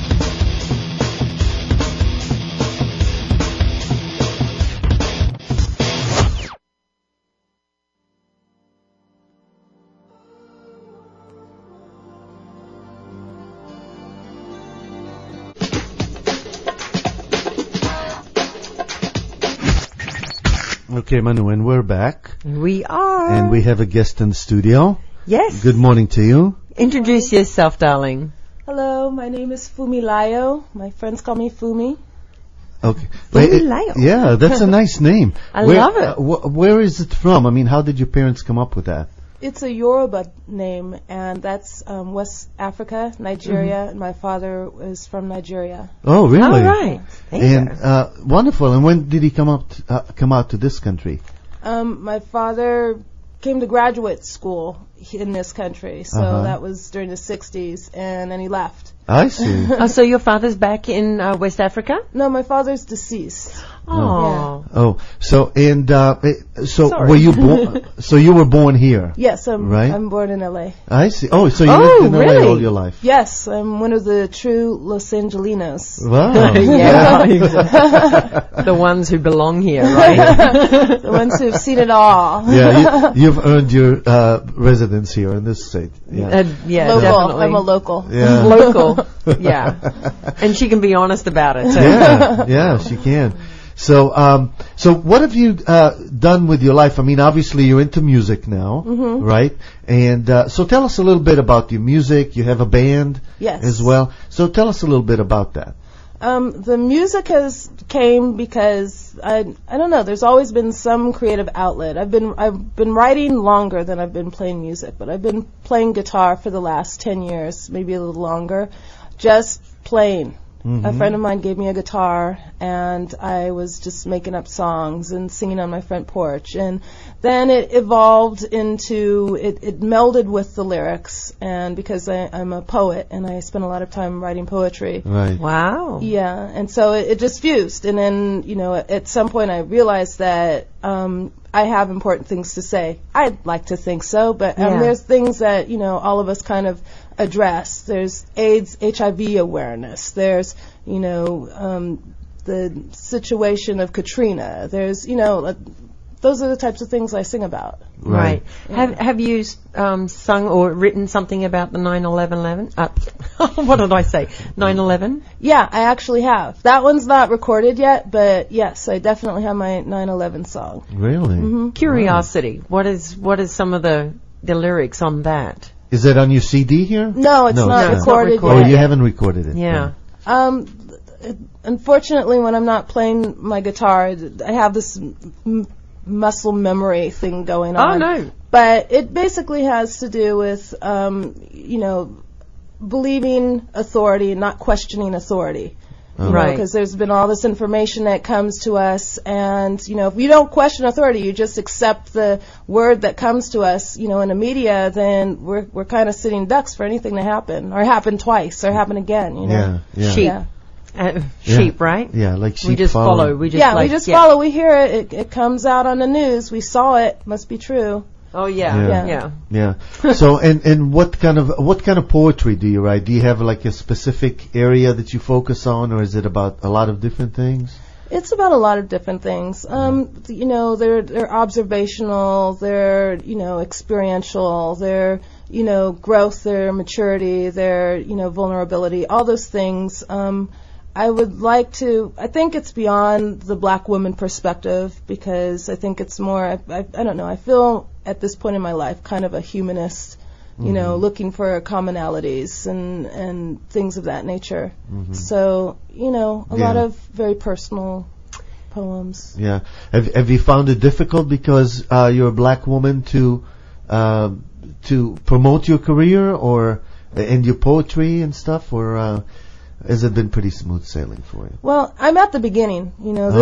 Okay, Manu, and we're back. We are. And we have a guest in the studio. Yes. Good morning to you. Introduce yourself, darling. Hello, my name is Fumi Layo. My friends call me Fumi. Okay. Fumi Layo. Yeah, that's a nice name. I love it. Where is it from? How did your parents come up with that? It's a Yoruba name, and that's West Africa, Nigeria, and my father is from Nigeria. Oh, really? All right. Wonderful. And when did he come out to this country? My father came to graduate school in this country, so that was during the 60s, and then he left. I see. Oh, so your father's back in West Africa? No, my father's deceased. Oh. Oh, so so Sorry. were you born? So you were born here? Yes, Right? I'm born in L.A. I see. Oh, so you lived in really? LA all your life? Yes, I'm one of the true Los Angelinos. Wow. The ones who belong here, right? The ones who have seen it all. Yeah, you've earned your residence here in this state. Yeah. Yeah, Local. definitely. I'm a local. Yeah. Local. Yeah. And she can be honest about it, too. Yeah, she can. So, so what have you done with your life? I mean, obviously you're into music now, right? And so tell us a little bit about your music. You have a band as well. So tell us a little bit about that. The music came because I don't know. There's always been some creative outlet. I've been writing longer than I've been playing music, but I've been playing guitar for the last 10 years, maybe a little longer, just playing. A friend of mine gave me a guitar, and I was just making up songs and singing on my front porch. And then it evolved into, it melded with the lyrics, and because I'm a poet, and I spend a lot of time writing poetry. Right. Wow. Yeah, and so it just fused. And then, at some point I realized that I have important things to say. I'd like to think so, but there's things that, all of us kind of address. There's AIDS, HIV awareness. There's, the situation of Katrina. There's, those are the types of things I sing about. Right. Have you sung or written something about the 9/11? What did I say? 9/11? Yeah, I actually have. That one's not recorded yet, but yes, I definitely have my 9/11 song. Really? Curiosity. What is some of the lyrics on that? Is it on your CD here? No, it's not recorded yet. Oh, you haven't recorded it. Yeah. Unfortunately, when I'm not playing my guitar, I have this muscle memory thing going on. Oh, no. But it basically has to do with, believing authority and not questioning authority. Right. Because there's been all this information that comes to us, and, if you don't question authority, you just accept the word that comes to us, in the media, then we're kind of sitting ducks for anything to happen, or happen twice, or happen again, Yeah. Sheep. Yeah. Sheep, right? Yeah, like sheep we just follow. We just follow. We hear it. It comes out on the news. We saw it. Must be true. Oh yeah. So and what kind of poetry do you write? Do you have like a specific area that you focus on, or is it about a lot of different things? It's about a lot of different things. They're observational. They're experiential. They're growth. They're maturity. They're vulnerability. All those things. I think it's beyond the black woman perspective, because I think it's more, I don't know, I feel at this point in my life kind of a humanist, looking for commonalities and things of that nature. So, a lot of very personal poems. Yeah. Have you found it difficult because you're a black woman to promote your career and your poetry and stuff, or has it been pretty smooth sailing for you? Well, I'm at the beginning.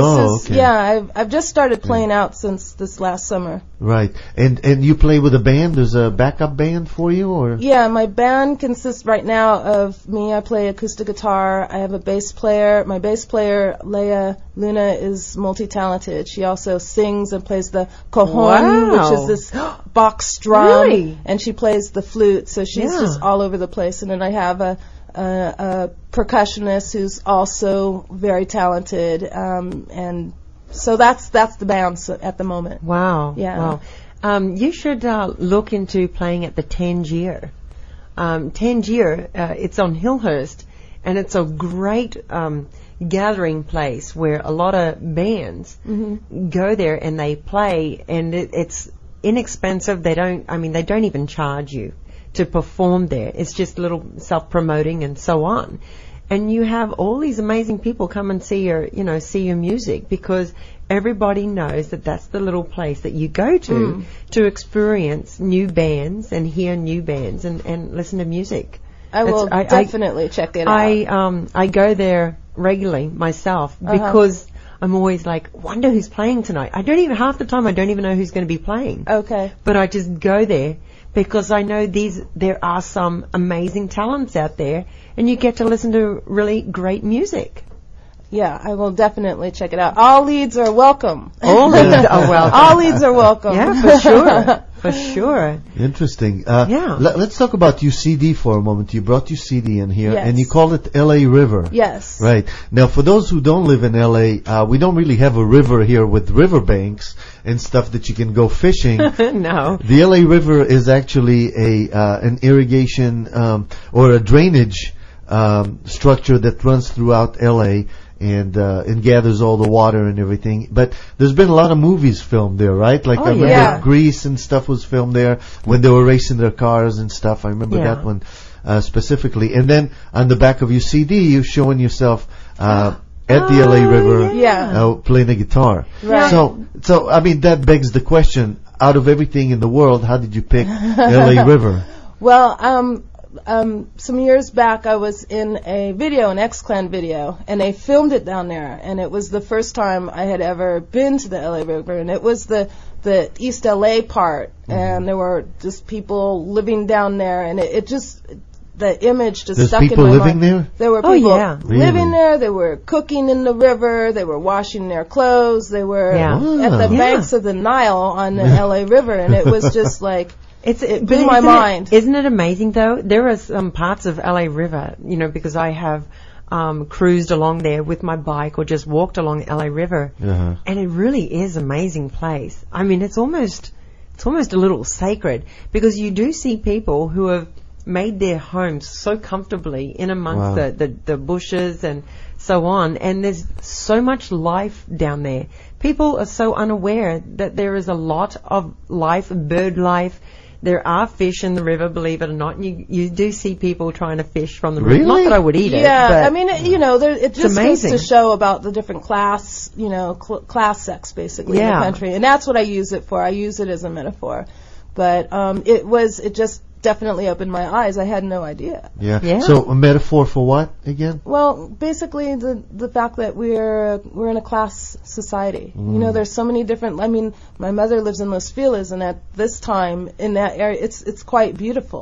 I've just started playing out since this last summer. Right. And you play with a band? There's a backup band for you, or? Yeah, my band consists right now of me. I play acoustic guitar. I have a bass player. My bass player, Leah Luna, is multi-talented. She also sings and plays the cajon, which is this box drum. Really? And she plays the flute, so she's just all over the place. And then I have a percussionist who's also very talented, and so that's the band at the moment. Wow. Yeah. Wow. You should look into playing at the Tangier. Tangier, it's on Hillhurst, and it's a great gathering place where a lot of bands go there and they play, and it's inexpensive. They don't even charge you to perform there. It's just a little self-promoting and so on. And you have all these amazing people come and see your music, because everybody knows that that's the little place that you go to experience new bands and hear new bands and listen to music. I will definitely check it out. I go there regularly myself because I'm always like, wonder who's playing tonight. Half the time I don't even know who's going to be playing. Okay. But I just go there because I know there are some amazing talents out there, and you get to listen to really great music. Yeah, I will definitely check it out. All leads are welcome. All leads are welcome. All leads are welcome. Yeah, for sure. For sure. Interesting. Yeah. Let's talk about your CD for a moment. You brought your CD in here, Yes. and you call it L.A. River. Yes. Right. Now, for those who don't live in L.A., we don't really have a river here with riverbanks and stuff that you can go fishing. No. The L.A. River is actually an irrigation or a drainage structure that runs throughout L.A. and gathers all the water and everything. But there's been a lot of movies filmed there, right? Like I remember yeah. Grease and stuff was filmed there when they were racing their cars and stuff. I remember that one specifically. And then on the back of your CD, you're showing yourself at the LA River playing the guitar. Right. So I mean, that begs the question, out of everything in the world, how did you pick LA River? Well, some years back, I was in a video, an X-Clan video, and they filmed it down there. And it was the first time I had ever been to the LA River, and it was the East LA part, and there were just people living down there, and it just, the image just There's stuck in my people mind. living there? There were people living Really? there. They were cooking in the river. They were washing their clothes. They were at the banks of the Nile on the LA River, and it was just like, it blew my mind. Isn't it amazing, though? There are some parts of LA River, because I have cruised along there with my bike or just walked along LA River, and it really is an amazing place. I mean, it's almost a little sacred, because you do see people who have made their homes so comfortably in amongst the bushes and so on, and there's so much life down there. People are so unaware that there is a lot of life, bird life. There are fish in the river, believe it or not. You do see people trying to fish from the river. Not that I would eat it. Yeah, but I mean, it just goes amazing. to show about the different class, class sex basically in the country, and that's what I use it for. I use it as a metaphor, but it just definitely opened my eyes. I had no idea. Yeah. So a metaphor for what again? Well, basically the fact that we're in a class society. There's so many different. I mean, my mother lives in Los Feliz, and at this time in that area, it's quite beautiful.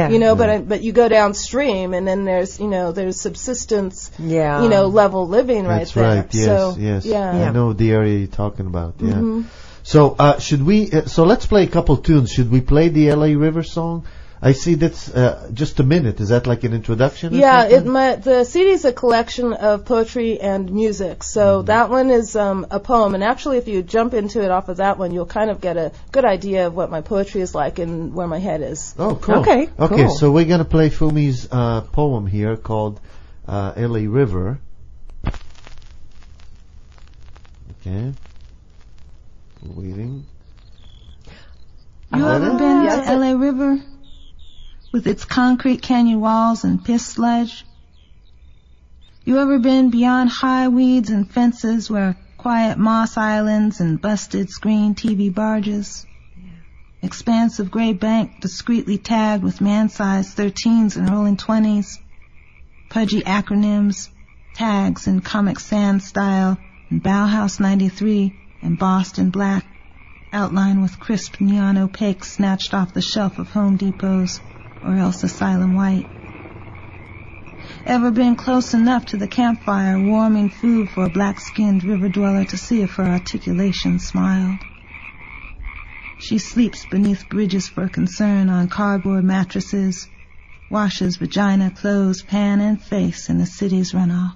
But you go downstream, and then there's subsistence. Level living right there. That's right. Yes. I know the area you're talking about. Yeah. Mm-hmm. So should we? So let's play a couple tunes. Should we play the LA River song? I see that's just a minute. Is that like an introduction? The CD is a collection of poetry and music. So that one is a poem. And actually, if you jump into it off of that one, you'll kind of get a good idea of what my poetry is like and where my head is. Oh, cool. Okay, cool. So we're going to play Fumi's poem here called LA River. Okay. Waiting. You ever been to LA River? With its concrete canyon walls and piss sludge? You ever been beyond high weeds and fences where quiet moss islands and busted screen TV barges? Expanse of gray bank discreetly tagged with man-sized 13s and rolling 20s. Pudgy acronyms, tags in Comic Sans style, and Bauhaus 93 embossed in black, outlined with crisp neon opaque snatched off the shelf of Home Depots, or else Asylum White. Ever been close enough to the campfire, warming food for a black-skinned river dweller to see if her articulation smiled? She sleeps beneath bridges for concern on cardboard mattresses, washes vagina, clothes, pan, and face in the city's runoff.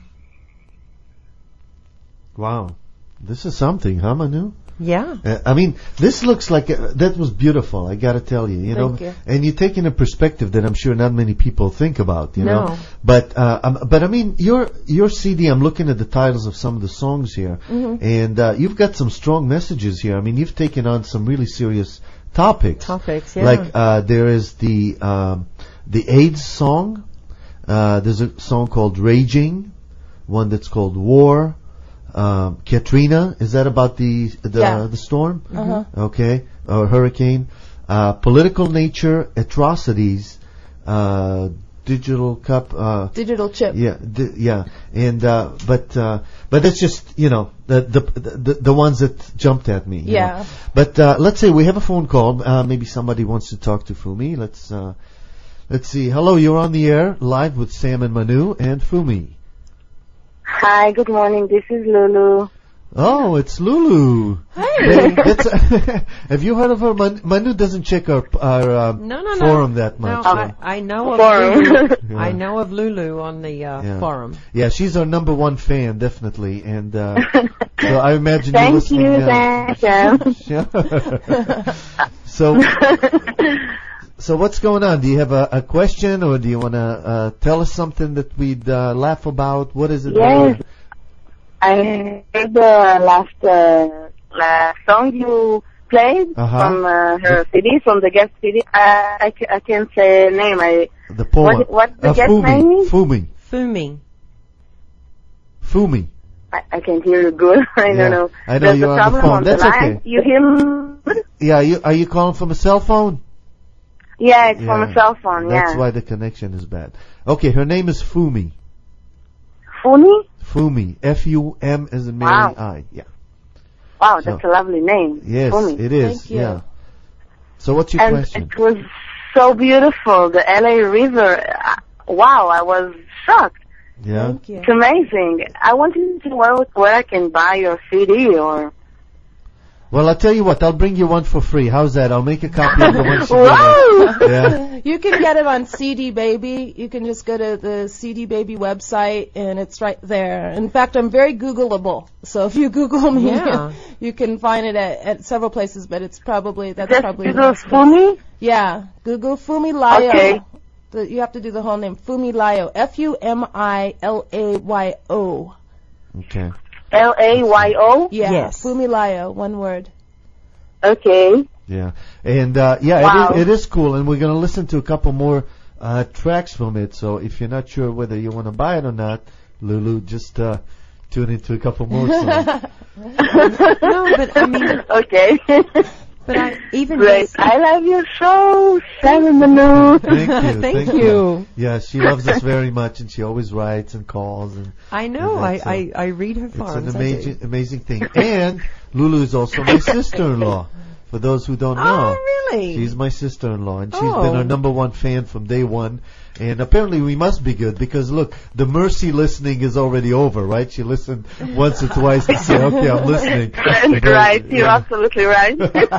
Wow. This is something, huh, Manu? Yeah. I mean, this looks like that was beautiful. I got to tell you, Thank you. And you're taking a perspective that I'm sure not many people think about, No. But I mean, your CD. I'm looking at the titles of some of the songs here, and you've got some strong messages here. I mean, you've taken on some really serious topics. Yeah. Like there is the AIDS song. There's a song called "Raging," one that's called "War." Katrina, is that about the storm? Okay, or hurricane. Political nature, atrocities, digital cup. Digital chip. Yeah, yeah, and but that's just the ones that jumped at me. you know. But let's say we have a phone call. Maybe somebody wants to talk to Fumi. Let's see. Hello, you're on the air live with Sam and Manu and Fumi. Hi, good morning. This is Lulu. Oh, it's Lulu. Hey. Have you heard of her? Manu doesn't check our forum that much. No, I know of Lulu. I know of Lulu on the forum. Yeah, she's our number one fan, definitely. And so I imagine you're listening. So what's going on? Do you have a question, or do you want to tell us something that we'd laugh about? What is it? Yes. I heard the last song you played from her CD, from the guest CD. I can't say a name. The poem. What the guest name is? Fumi. I can't hear you good. I don't know. I know you're on the phone. That's okay. You hear me? Yeah. Are you calling from a cell phone? Yeah, it's from a cell phone. That's why the connection is bad. Okay, her name is Fumi. Fumi? Fumi. F-U-M as in Mary I. Yeah. Wow, that's a lovely name. Yes, Fumi. it is. Thank you. Yeah. So what's your question? It was so beautiful. The LA River. Wow, I was shocked. Yeah. Thank you. It's amazing. I wanted to know where I can buy your CD or... Well, I'll tell you what. I'll bring you one for free. How's that? I'll make a copy of the one. Yeah. You can get it on CD Baby. You can just go to the CD Baby website, and it's right there. In fact, I'm very Googleable. So if you Google me, you can find it at several places. But that's probably Google Fumi. Yeah, Google Fumi Layo. Okay. You have to do the whole name. Fumi Layo. F-U-M-I-L-A-Y-O. Okay. L-A-Y-O? Yeah. Yes. Fumi Layo, one word. Okay. Yeah. And, it is cool. And we're going to listen to a couple more, tracks from it. So if you're not sure whether you want to buy it or not, Lulu, just, tune into a couple more songs. No, but I mean. Okay. But Great. I love your show, Sam and Manu. Thank you. Thank you. Yeah, she loves us very much, and she always writes and calls. And I know. I read her forums. It's an amazing thing. And Lulu is also my sister-in-law. For those who don't know. Oh, really? She's my sister-in-law, and she's been our number one fan from day one. And apparently we must be good, because look, the Mercy listening is already over, right? She listened once or twice to say, okay, I'm listening. That's right. You're absolutely right.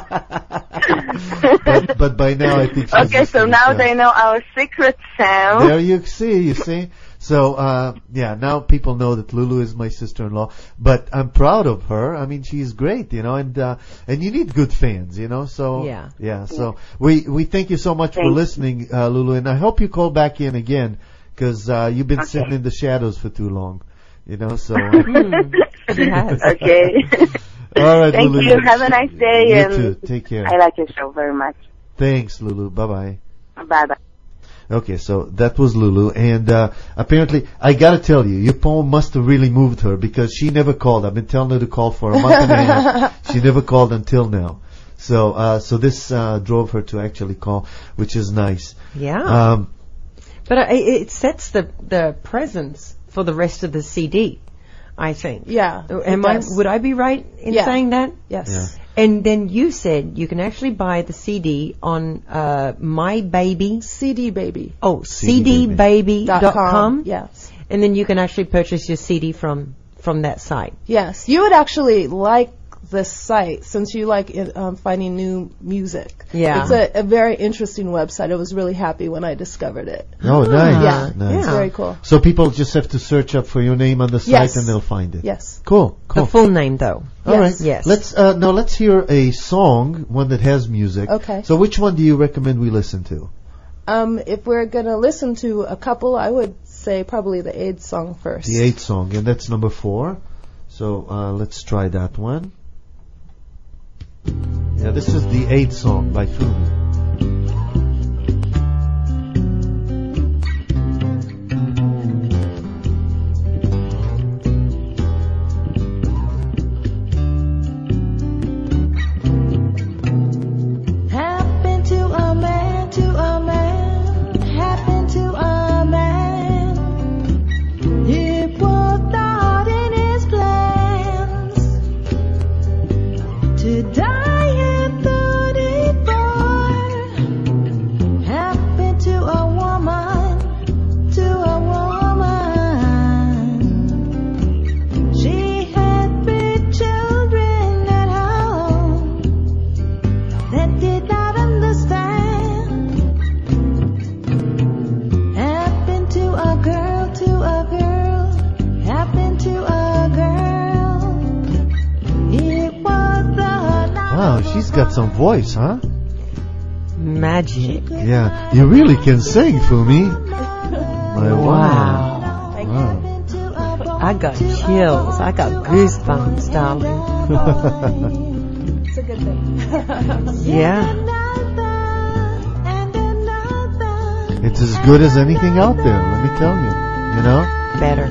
but by now I think she's okay, so now they know our secret sound. There you see. So, now people know that Lulu is my sister-in-law, but I'm proud of her. I mean, she's great, and you need good fans, so. Yeah, so we thank you so much for listening, Lulu, and I hope you call back in again, because, you've been sitting in the shadows for too long, so. Okay. All right, thank Lulu. you. Have a nice day. You and too. Take care. I like your show very much. Thanks, Lulu. Bye-bye. Bye-bye. Okay, so that was Lulu, and apparently, I gotta tell you, your poem must have really moved her, because she never called. I've been telling her to call for a month and a half. She never called until now. So this drove her to actually call, which is nice. Yeah. But it sets the presence for the rest of the CD, I think. Yeah. Would I be right in saying that? Yes. Yeah. And then you said you can actually buy the CD on My Baby. CD Baby. Oh, cdbaby.com. Yes. And then you can actually purchase your CD from that site. Yes. You would actually like this site, since you like finding new music. Yeah. It's a very interesting website. I was really happy when I discovered it. Oh, nice. Yeah. Nice. It's very cool. So people just have to search up for your name on the site and they'll find it. Yes. Cool. The full name, though. All right. Yes. Let's hear a song, one that has music. Okay. So which one do you recommend we listen to? If we're going to listen to a couple, I would say probably the AIDS song first. The AIDS song, and that's number 4. So let's try that one. Yeah, this is the AIDS song by Fumi. Happened to a man, happened to a got some voice, huh? Magic. Yeah, you really can sing, Fumi. Wow. Wow. I got chills. I got goosebumps, darling. It's a good thing. Yeah. It's as good as anything out there, let me tell you. You know? Better.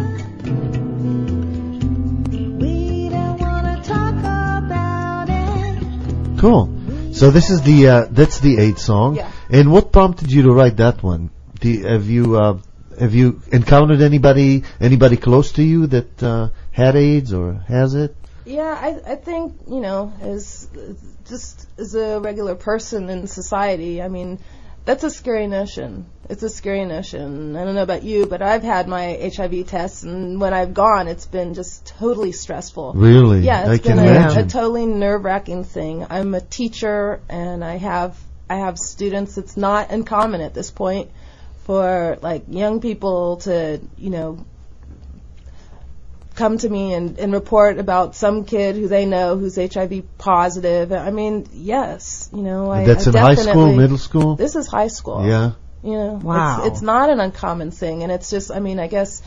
Cool. So this is that's the AIDS song. Yeah. And what prompted you to write that one? Have you encountered anybody close to you that had AIDS or has it? Yeah, I think, as a regular person in society, I mean, that's a scary notion. It's a scary notion. I don't know about you, but I've had my HIV test, and when I've gone, it's been just totally stressful. Really? Yeah, I it's can been imagine. a totally nerve-wracking thing. I'm a teacher, and I have students. It's not uncommon at this point for like young people to, come to me and report about some kid who they know who's HIV positive. I mean, yes, That's in high school, middle school? This is high school. Yeah. Wow. It's not an uncommon thing, and it's just, I guess.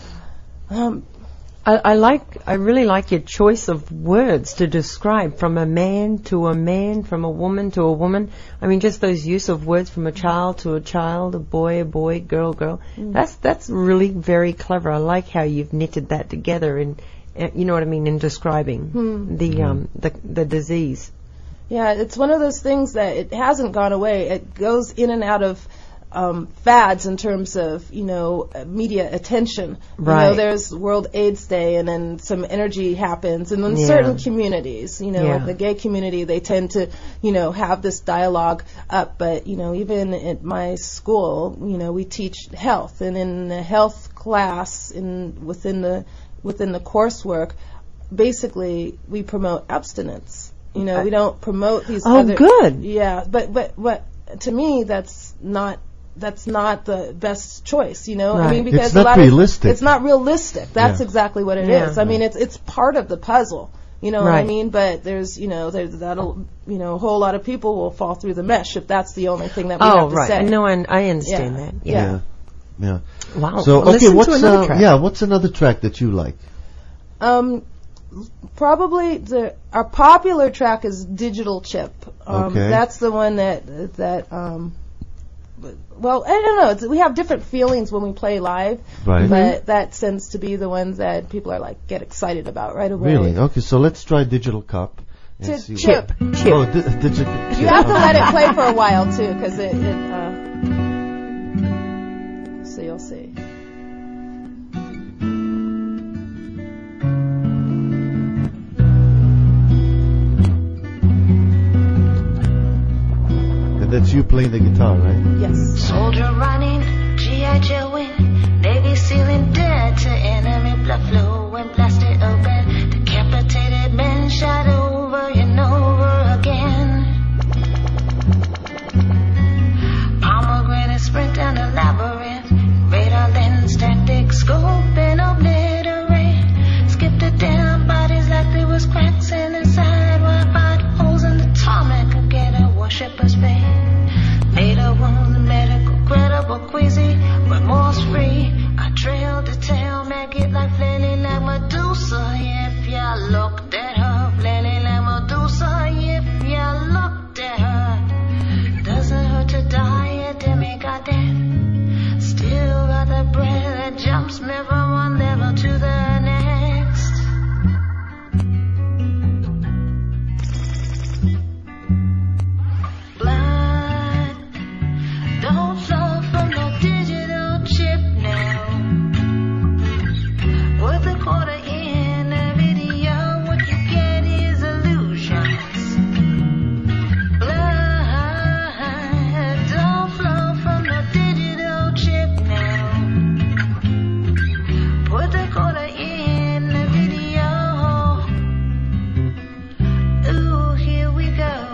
I really like your choice of words to describe from a man, from a woman to a woman. I mean, just those use of words from a child to a child, a boy, girl. That's really very clever. I like how you've knitted that together, and you know what I mean, in describing the disease. Yeah, it's one of those things that it hasn't gone away. It goes in and out of fads in terms of, media attention. Right. There's World AIDS Day, and then some energy happens. And in certain communities, like the gay community, they tend to, have this dialogue up. But, even at my school, we teach health. And in the health class, within the coursework, basically we promote abstinence. We don't promote these other... Oh, good. Yeah, but to me, that's not the best choice, Right. I mean, because it's not realistic. It's not realistic. That's exactly what it is. I mean, it's part of the puzzle. What I mean? But there's, that'll, a whole lot of people will fall through the mesh if that's the only thing that we have to say. No, I understand that. Yeah. Wow. So, Well, okay, what's another track? What's another track that you like? Probably our popular track is Digital Chip. Okay. That's the one that well, I don't know. We have different feelings when we play live, right. But that tends to be the ones that people are like get excited about right away. Really? Okay, so let's try Digital Cup. And see Chip. Oh, Digital Chip. You have to let it play for a while too, because so you'll see. That's you playing the guitar, right? Yes. Soldier running, G.I. Joeing, Navy sealing dead to enemy blood flow and blasted open. Decapitated men shot over and over again. Pomegranate sprint down the labyrinth, radar lens tactics scope and obliterate. Skip the damn bodies like there was cracks in the sidewalk, find holes in the tarmac and get a worshipper's faith. Made a wound, medical, credible, queasy, remorse-free. I trailed the tail, maggot like flailing like Medusa. If ya looked at her, flailing like Medusa. If ya looked at her, doesn't hurt to die, a demigod death. Still got the breath that jumps me from one level to the next. Don't flow from the digital chip now. With a quarter in a video, what you get is illusions. Blood, don't flow from the digital chip now. Put the quarter in the video. Ooh, here we go.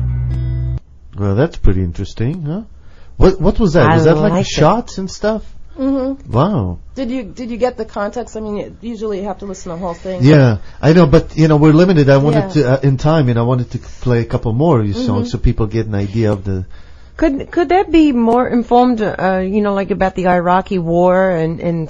Well, that's pretty interesting, huh? What was that? Was that like shots and stuff? Mm-hmm. Wow. Did you get the context? I mean, usually you have to listen to the whole thing. Yeah, I know, but we're limited. I wanted to in time, and I wanted to play a couple more of your songs so people get an idea of the. Could that be more informed? Like about the Iraqi war, and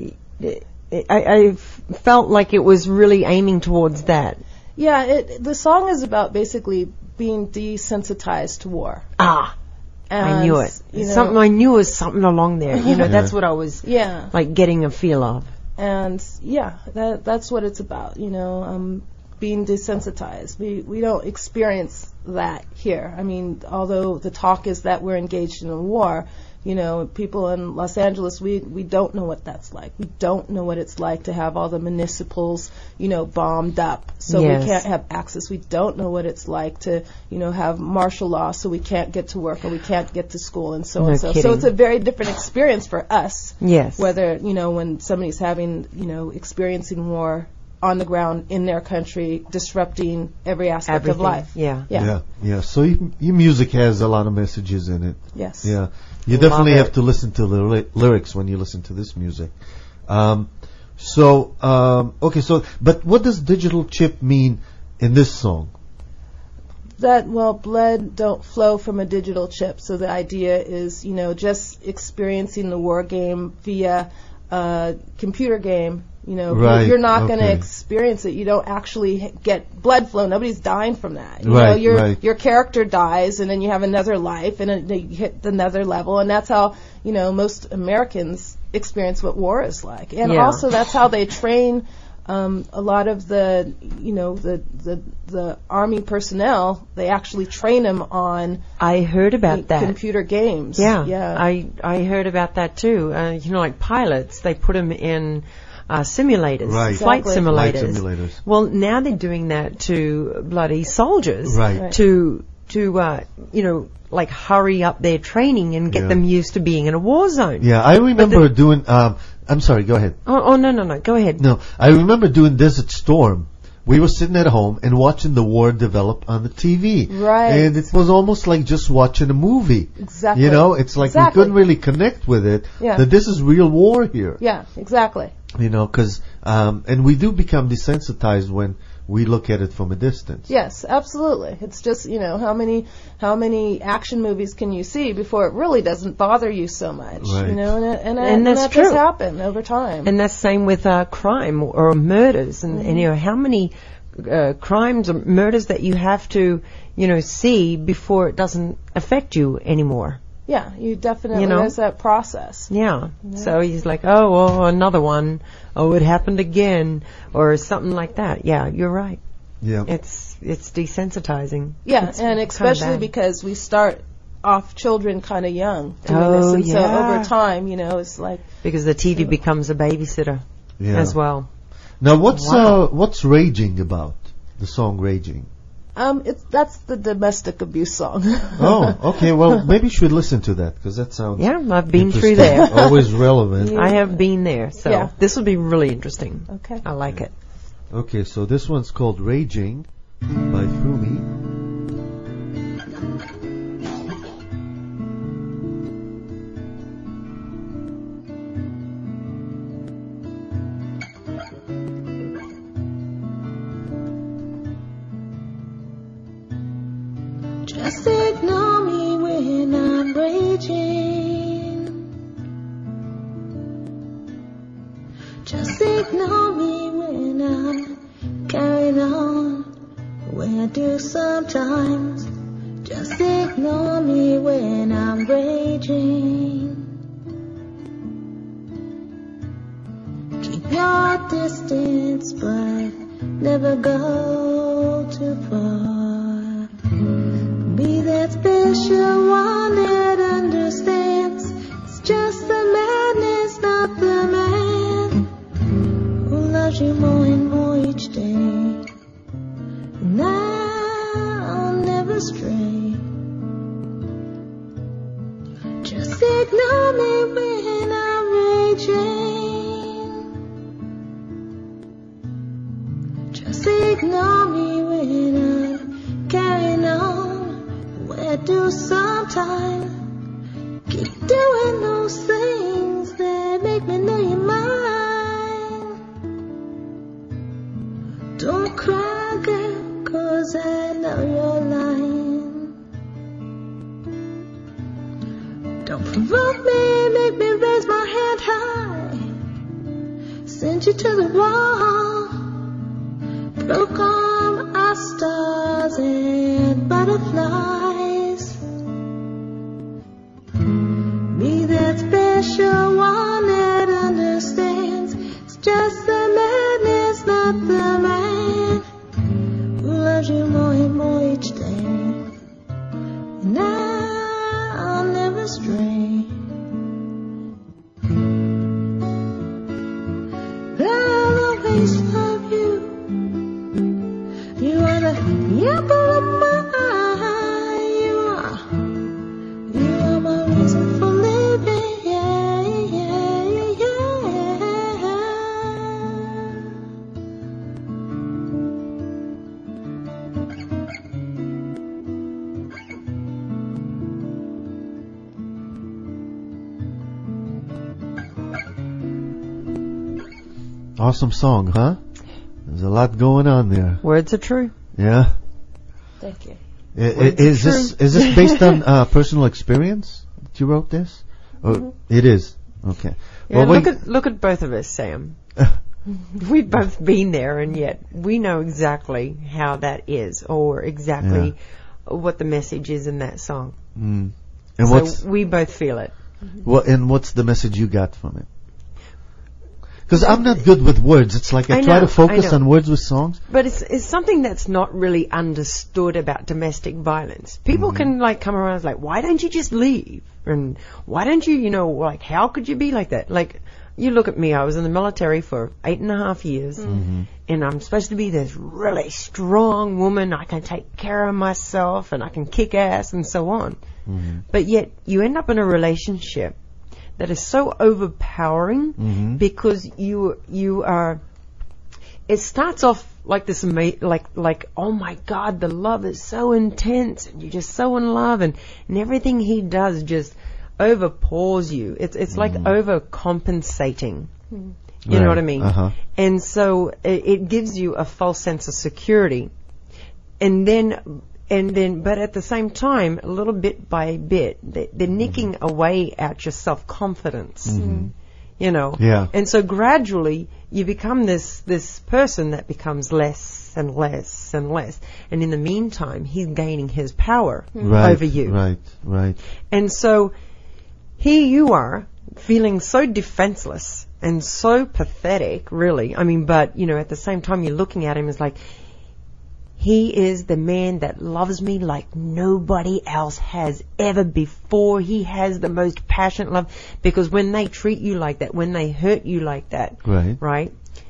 I felt like it was really aiming towards that. Yeah, the song is about basically being desensitized to war. And, I knew it. Something I knew was something along there. That's what I was like getting a feel of. And that's what it's about. Being desensitized. We don't experience that here. I mean, although the talk is that we're engaged in a war, people in Los Angeles, we don't know what that's like. We don't know what it's like to have all the municipals, bombed up, so we can't have access. We don't know what it's like to, have martial law, so we can't get to work or we can't get to school and so on. So it's a very different experience for us. Yes. Whether, when somebody's having, experiencing war on the ground in their country, disrupting every aspect of life. Yeah. So your music has a lot of messages in it. Yes. Yeah. You definitely have to listen to the lyrics when you listen to this music. But what does digital chip mean in this song? That, blood don't flow from a digital chip. So the idea is, just experiencing the war game via a computer game. You're not going to experience it. You don't actually get blood flow. Nobody's dying from that. Your character dies, and then you have another life, and then you hit another level, and that's how most Americans experience what war is like. And also that's how they train a lot of the the army personnel. They actually train them on. I heard about that. Computer games. Yeah. I heard about that too. Like pilots, they put them in. Simulators, flight simulators. Well, now they're doing that to bloody soldiers, to like hurry up their training and get them used to being in a war zone. Yeah, I remember doing. I'm sorry. Go ahead. Oh, no. Go ahead. No, I remember doing Desert Storm. We were sitting at home and watching the war develop on the TV. Right. And it was almost like just watching a movie. Exactly. It's like we couldn't really connect with it. Yeah. That this is real war here. Yeah, exactly. Because and we do become desensitized when we look at it from a distance. Yes, absolutely. It's just, how many action movies can you see before it really doesn't bother you so much? Right. And that true. does happen over time. And that's the same with crime or murders, and how many crimes or murders that you have to see before it doesn't affect you anymore. Yeah, you definitely, there's that process. Yeah. So he's like, another one. Oh, it happened again. Or something like that. Yeah, you're right. Yeah. It's desensitizing. Yeah, and especially because we start off children kind of young doing this. And so over time, it's like... Because the TV becomes a babysitter as well. Now, what's Raging about? The song Raging? That's the domestic abuse song. Oh, okay. Well, maybe you should listen to that because that sounds. Yeah, I've been through there. Always relevant. I have been there, so this will be really interesting. Okay. I like it. Okay, so this one's called Raging by Fumi. Just ignore me when I'm raging. Just ignore me when I'm carrying on, when I do sometimes. Just ignore me when I'm raging. Keep your distance, but never go too far. Be that special one that understands. It's just the madness, not the man who loves you more and more each day. And I'll never stray. Just ignore me when I'm raging. Just ignore me when I'm carrying on. Do sometime, keep doing those things that Vote me, make me raise my hand high. Send you to the wall. Broke all our stars and butterflies. Be that special one that understands. It's just the madness, not the man who loves you more and more each day. And I'll never stray. I'll always love you. You are the apple of my eye. You are my reason for living. Yeah, yeah, yeah. Awesome song, huh? There's a lot going on there. Words are true. Yeah. Thank you. Is this based on personal experience that you wrote this? Or it is. Okay. Yeah, Well, look at both of us, Sam. We've both been there, and yet we know exactly how that is, or exactly what the message is in that song. And so we both feel it. What's the message you got from it? Because I'm not good with words. It's like I try to focus on words with songs. But it's something that's not really understood about domestic violence. People can come around and why don't you just leave? And why don't you, how could you be like that? Like, you look at me, I was in the military for 8.5 years, and I'm supposed to be this really strong woman. I can take care of myself, and I can kick ass, and so on. But yet, you end up in a relationship that is so overpowering because you are. It starts off like this, like oh my God, the love is so intense, and you're just so in love, and everything he does just overpours you. It's like overcompensating. You know what I mean? And so it gives you a false sense of security, and then, but at the same time, a little bit by bit, they're nicking away at your self-confidence. And so gradually you become this person that becomes less and less and less. And in the meantime, he's gaining his power over you. Right. And so here you are feeling so defenseless and so pathetic, really. I mean, but, at the same time, you're looking at him as like, he is the man that loves me like nobody else has ever before. He has the most passionate love. Because when they treat you like that, when they hurt you like that, right,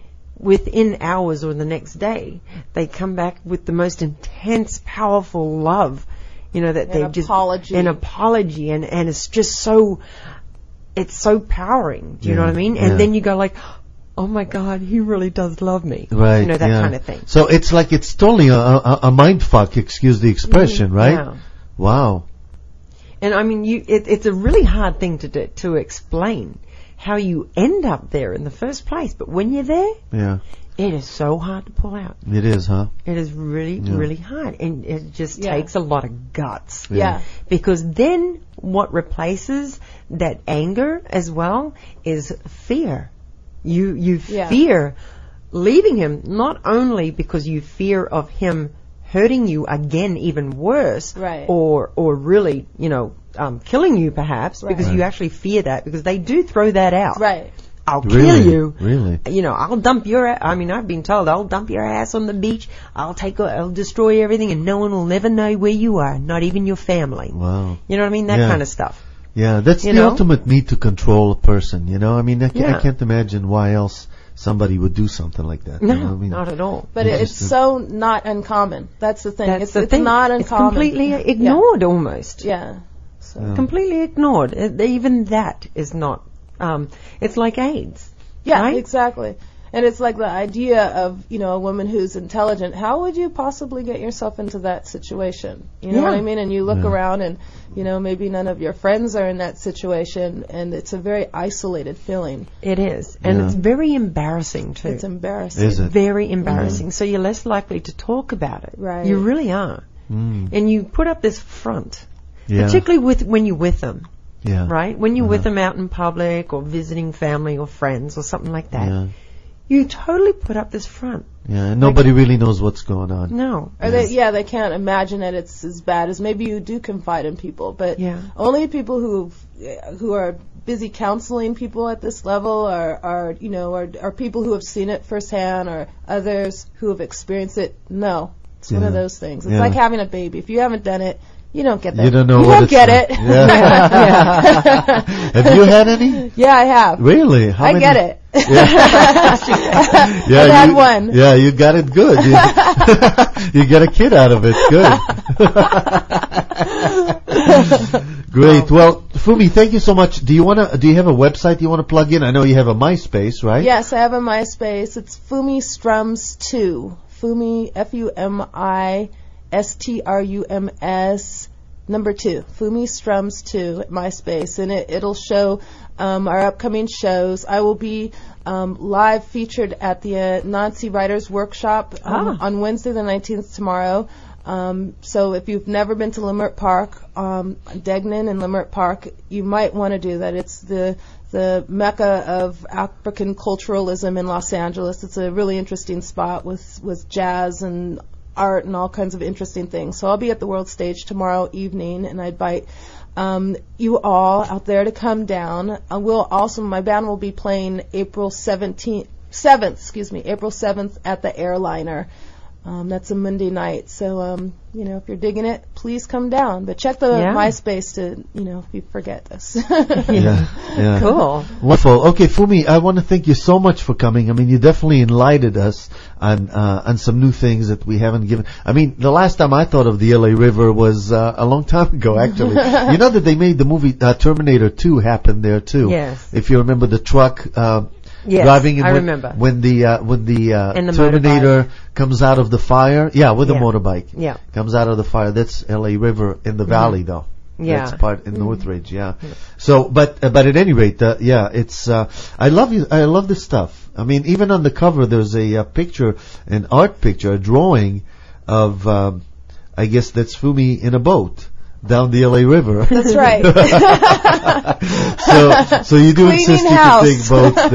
within hours or the next day, they come back with the most intense, powerful love. That they just an apology, and it's just so, it's so powering. Do you know what I mean? And then you go like, oh my God, he really does love me. Right. That kind of thing. So it's like it's totally a mind fuck, excuse the expression, right? Yeah. Wow. And I mean, it's a really hard thing to explain how you end up there in the first place. But when you're there, it is so hard to pull out. It is, huh? It is really, really hard. And it just takes a lot of guts. Yeah. Because then what replaces that anger as well is fear. You fear leaving him, not only because you fear of him hurting you again even worse, or really, killing you perhaps, because you actually fear that, because they do throw that out. Right. I'll kill you. Really? I'll dump your I've been told I'll dump your ass on the beach. I'll destroy everything, and no one will never know where you are, not even your family. Wow. You know what I mean? That kind of stuff. Yeah, that's the ultimate need to control a person, I mean, I can't imagine why else somebody would do something like that. No, not at all. But it's so not uncommon. That's the thing. It's not uncommon. It's completely ignored almost. Yeah. So. Completely ignored. Even that is not, it's like AIDS. Yeah, right? Exactly. And it's like the idea of, a woman who's intelligent. How would you possibly get yourself into that situation? You know what I mean? And you look around and, maybe none of your friends are in that situation, and it's a very isolated feeling. It is. And it's very embarrassing, too. It's embarrassing. Is it? Very embarrassing. So you're less likely to talk about it. Right. You really are. And you put up this front, particularly when you're with them. Yeah. Right? When you're with them out in public or visiting family or friends or something like that, Yeah. you totally put up this front. Yeah, and nobody really knows what's going on. No. Or they can't imagine that it's as bad as maybe you do confide in people, but only people who are busy counseling people at this level are people who have seen it firsthand, or others who have experienced it. No, it's one of those things. It's like having a baby. If you haven't done it, you don't get that. You don't know you what don't it's get like. it. Yeah. Have you had any? Yeah, I have. Really? How many? get it. Yeah, I've had one. Yeah, you got it good. You get a kid out of it. Good. Great. Well, Fumi, thank you so much. Do you have a website you want to plug in? I know you have a MySpace, right? Yes, I have a MySpace. It's Fumi Strums 2. Fumi, FUMISTRUMS number 2. Fumi Strums 2 at MySpace, and it'll show our upcoming shows. I will be live featured at the Nancy Writers Workshop on Wednesday the 19th tomorrow. So if you've never been to Leimert Park, Degnan and Leimert Park, you might want to do that. It's the mecca of African culturalism in Los Angeles. It's a really interesting spot with jazz and art and all kinds of interesting things. So I'll be at the World Stage tomorrow evening, and I invite you all out there to come down. My band will be playing April 7th at the Airliner. That's a Monday night. So, if you're digging it, please come down. But check the MySpace to, if you forget this. Yeah. Cool. Wonderful. Okay, Fumi, I want to thank you so much for coming. I mean, you definitely enlightened us on some new things that we haven't given. I mean, the last time I thought of the LA River was a long time ago, actually. You know that they made the movie Terminator 2 happen there, too. Yes. If you remember the truck... Yes, driving in I remember. When the Terminator comes out of the fire. Yeah, with the motorbike. Yeah. Comes out of the fire. That's LA River in the valley, though. Yeah. That's part in Northridge, yeah. So, but at any rate, it's, I love this stuff. I mean, even on the cover, there's a picture, an art picture, a drawing of, I guess that's Fumi in a boat down the LA River. That's right. So you do Cleaning insist house. you can take boats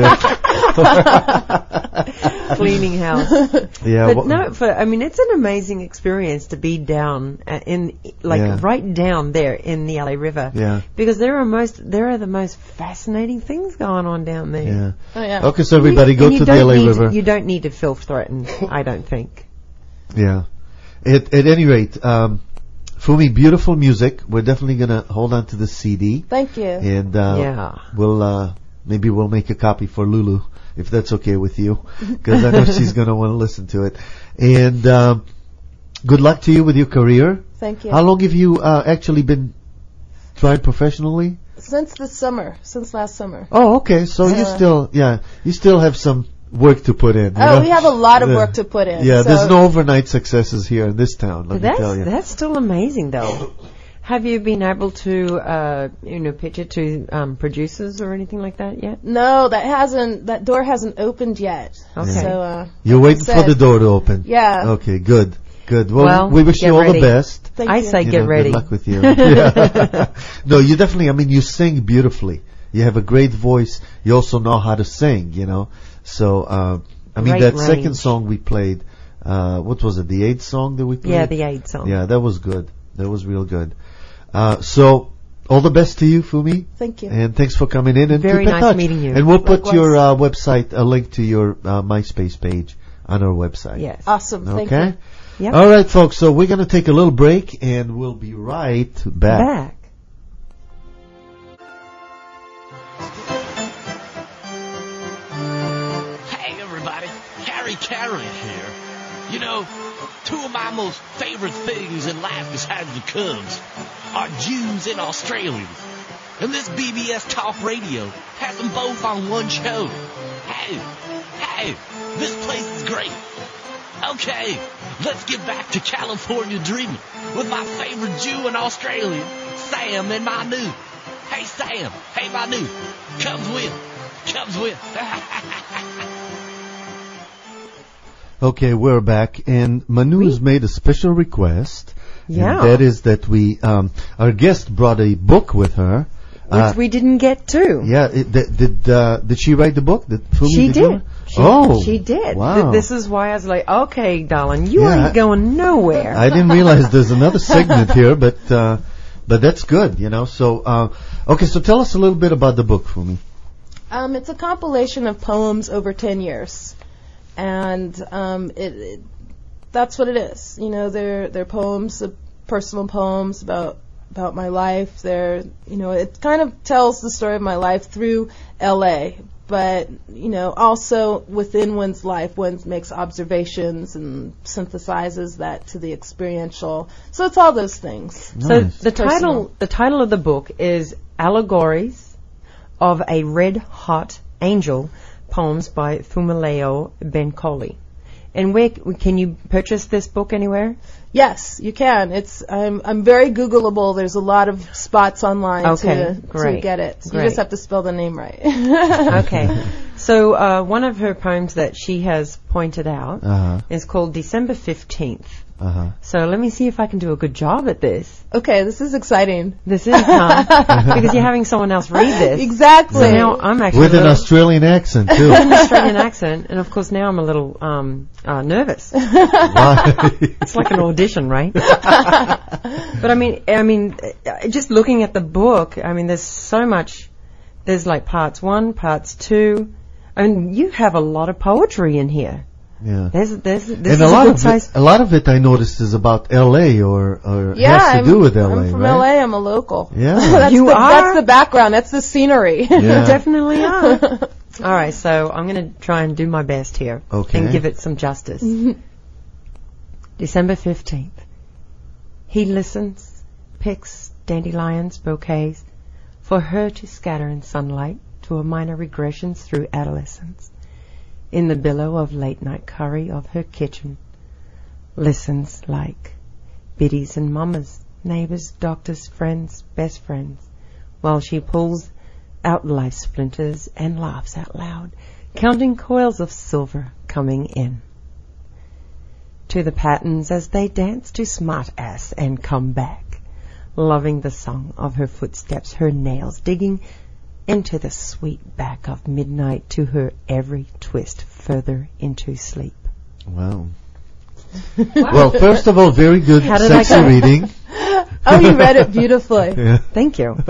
there. Cleaning house. Yeah. But it's an amazing experience to be down right down there in the LA River. Yeah. Because there are the most fascinating things going on down there. Yeah. Oh, yeah. Okay, so everybody go to the LA River. You don't need to feel threatened, I don't think. Yeah. At any rate, Fumi, beautiful music. We're definitely going to hold on to the CD. Thank you. And we'll make a copy for Lulu, if that's okay with you, because I know she's going to want to listen to it. And good luck to you with your career. Thank you. How long have you actually been trying professionally? Since last summer. Oh, okay. So you still have some work to put in. We have a lot of work to put in. Yeah, there's no overnight successes here in this town, let me tell you. That's still amazing, though. Have you been able to, pitch it to producers or anything like that yet? No, that door hasn't opened yet. Okay. So, you're waiting for the door to open. Yeah. Okay, good. Well, we wish you all the best. Thank I you. say get ready. Good luck with you. Yeah. No, you definitely, you sing beautifully. You have a great voice. You also know how to sing, So, Great that range. second song we played, what was it, the AIDS song that we played? Yeah, the AIDS song. Yeah, that was good. That was real good. So, all the best to you, Fumi. Thank you. And thanks for coming in. And Very keep in nice touch. meeting you. And we'll put Likewise. your website, a link to your MySpace page on our website. Yes. Awesome. Thank Okay? you. Yep. All right, folks. So we're going to take a little break, and we'll be right back. Hey everybody, Harry Caray here. Two of my most favorite things in life besides the Cubs are Jews and Australians. And this BBS Talk Radio has them both on one show. Hey, this place is great. Okay, let's get back to California dreaming with my favorite Jew and Australian, Sam and Manu. Hey Sam, hey Manu, comes with. Okay, we're back, and Manu has made a special request. Yeah. And that is that we, our guest brought a book with her, which we didn't get to. Yeah, did she write the book? She did. She did. Wow. This is why I was like, okay, darling, you ain't going nowhere. I didn't realize there's another segment here, but that's good, you know. So, okay, so tell us a little bit about the book, Fumi. It's a compilation of poems over 10 years, and that's what it is. You know, they're poems, personal poems about my life. It kind of tells the story of my life through L.A., but, you know, also within one's life, one makes observations and synthesizes that to the experiential. So it's all those things. Nice. So the title of the book is Allegories of a Red Hot Angel, poems by Fumilayo Benkoli. And where can you purchase this book anywhere? Yes, you can. I'm very Googleable. There's a lot of spots online to get it. So you just have to spell the name right. Okay. So one of her poems that she has pointed out is called December 15th. So let me see if I can do a good job at this. Okay, this is exciting. This is, because you're having someone else read this. Exactly. So now I'm actually with an Australian accent too. With an Australian accent, and of course now I'm a little nervous. It's like an audition, right? But I mean, just looking at the book, I mean, there's so much. There's like parts 1, parts 2. I mean, you have a lot of poetry in here. Yeah. This and is a good size. A lot of it I noticed is about L.A. or has to do with L.A. I'm from right? L.A. I'm a local. Yeah. That's the background. That's the scenery. You definitely are. All right, so I'm going to try and do my best here. Okay. And give it some justice. December 15th. He listens, picks dandelions, bouquets, for her to scatter in sunlight to a minor regressions through adolescence. In the billow of late-night curry of her kitchen, listens like biddies and mamas, neighbors, doctors, friends, best friends, while she pulls out life splinters and laughs out loud, counting coils of silver coming in. To the patterns as they dance to smart ass and come back, loving the song of her footsteps, her nails digging into the sweet back of midnight to her every twist further into sleep. Wow. Well, first of all, very good sexy reading. Oh, you read it beautifully. Yeah. Thank you.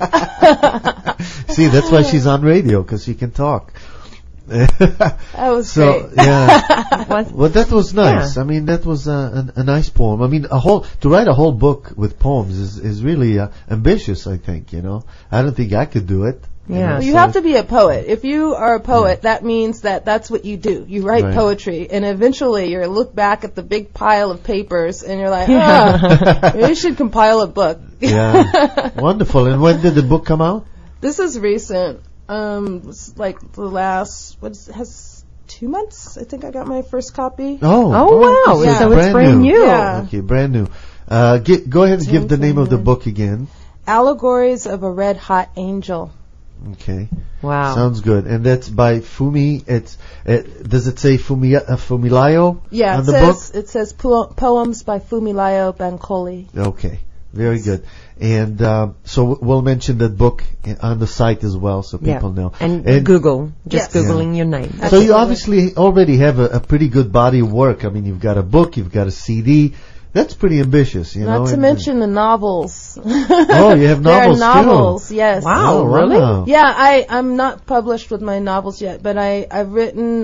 See, that's why she's on radio, because she can talk. That was great. Yeah. Well, that was nice. Yeah. I mean, that was a nice poem. I mean, to write a whole book with poems is really ambitious, I think, you know. I don't think I could do it. Yeah. Well, you have to be a poet. If you are a poet, that means that's what you do. You write poetry, and eventually you look back at the big pile of papers, and you're like, you should compile a book. Yeah. Wonderful. And when did the book come out? This is recent. It's like the last, has 2 months? I think I got my first copy. Oh wow. Yeah. So it's brand new. Yeah. Okay, brand new. Go ahead and give the name of the book again. Allegories of a Red Hot Angel. Okay. Wow. Sounds good. And that's by Fumi. Does it say Fumilayo on the book? It says poems by Fumilayo Benkoli. Okay. Very good. And so we'll mention that book on the site as well, so people know. And Google, Googling your name. Absolutely. So you obviously already have a pretty good body of work. I mean, you've got a book, you've got a CD. That's pretty ambitious, you know. Not to mention the novels. Oh, you have novels too. There are novels, yes. Wow, really? Wow. Yeah, I'm not published with my novels yet, but I've written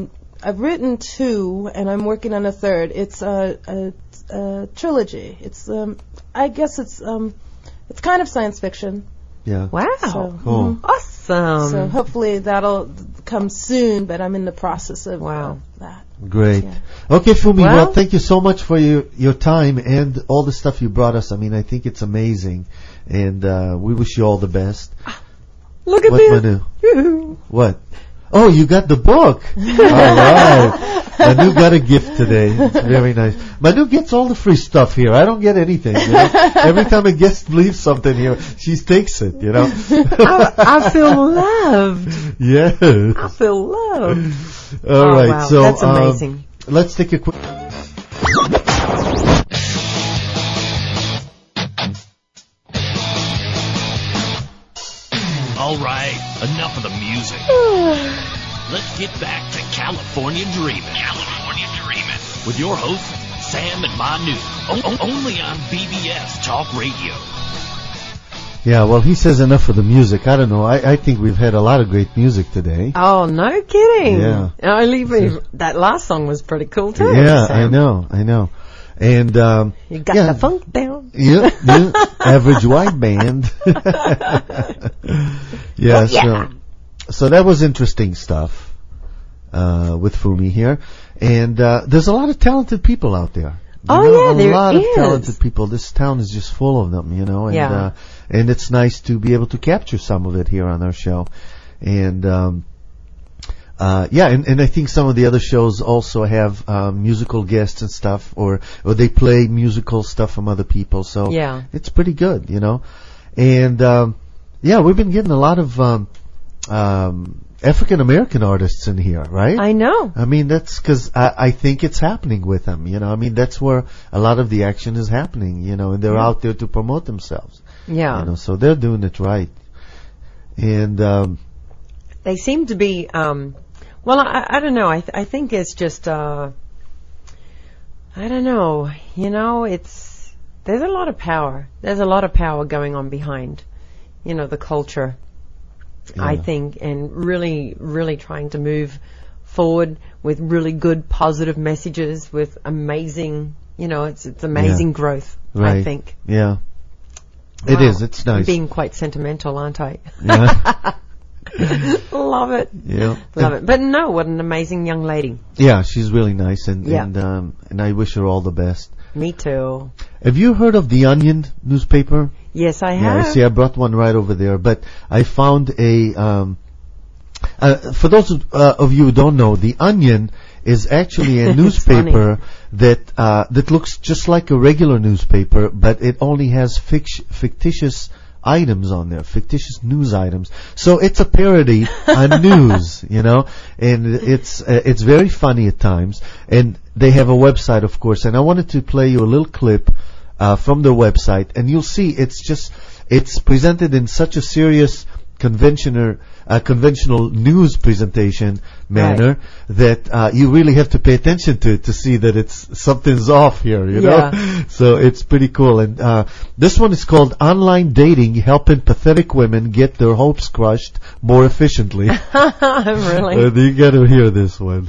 2, and I'm working on a 3rd. It's a trilogy. It's I guess it's kind of science fiction. Yeah. Wow. So, cool. Awesome. So hopefully that'll come soon, but I'm in the process of that. Great. Yeah. Okay, Fumi, well, thank you so much for your time and all the stuff you brought us. I mean, I think it's amazing, and we wish you all the best. Look at this. Manu? What? Oh, you got the book. All right. Manu got a gift today. It's very nice. Manu gets all the free stuff here. I don't get anything. You know? Every time a guest leaves something here, she takes it, you know. I feel loved. Yes. I feel loved. All right. Wow. So that's amazing. Let's take a quick... All right, enough of the music. Let's get back to California Dreamin'. California Dreamin'. With your hosts, Sam and Manu. Only on BBS Talk Radio. Yeah, well, he says enough of the music. I don't know. I think we've had a lot of great music today. Oh, no kidding. Yeah. That last song was pretty cool too. Yeah, Sam. I know. And you got the funk down. Yeah. Average white band. Yeah. So that was interesting stuff with Fumi here, and there's a lot of talented people out there. There a lot is. of talented people. This town is just full of them, and and it's nice to be able to capture some of it here on our show, and and I think some of the other shows also have musical guests and stuff, or they play musical stuff from other people. So it's pretty good, and we've been getting a lot of African American artists in here, right? I know. I mean, that's because I think it's happening with them, I mean, that's where a lot of the action is happening, and they're out there to promote themselves. Yeah. So they're doing it right. And they seem to be, well, I don't know. I think it's just, I don't know. There's a lot of power. There's a lot of power going on behind, the culture. Yeah. I think, and really, really trying to move forward with really good, positive messages, with amazing, it's amazing growth. Right. I think. Yeah. Wow. It is. It's nice. I'm being quite sentimental, aren't I? Yeah. Love it. Yeah. Love it. But no, what an amazing young lady. Yeah, she's really nice, and I wish her all the best. Me too. Have you heard of The Onion newspaper? Yes, I have. Yeah, see, I brought one right over there. But I found for those of you who don't know, The Onion is actually a newspaper that looks just like a regular newspaper, but it only has fictitious items on there, fictitious news items. So it's a parody on news, and it's very funny at times. And they have a website, of course, and I wanted to play you a little clip from their website, and you'll see it's presented in such a serious conventional news presentation manner that you really have to pay attention to it to see that something's off here, you know? So it's pretty cool. And this one is called Online Dating, Helping Pathetic Women Get Their Hopes Crushed More Efficiently. Really? You got to hear this one.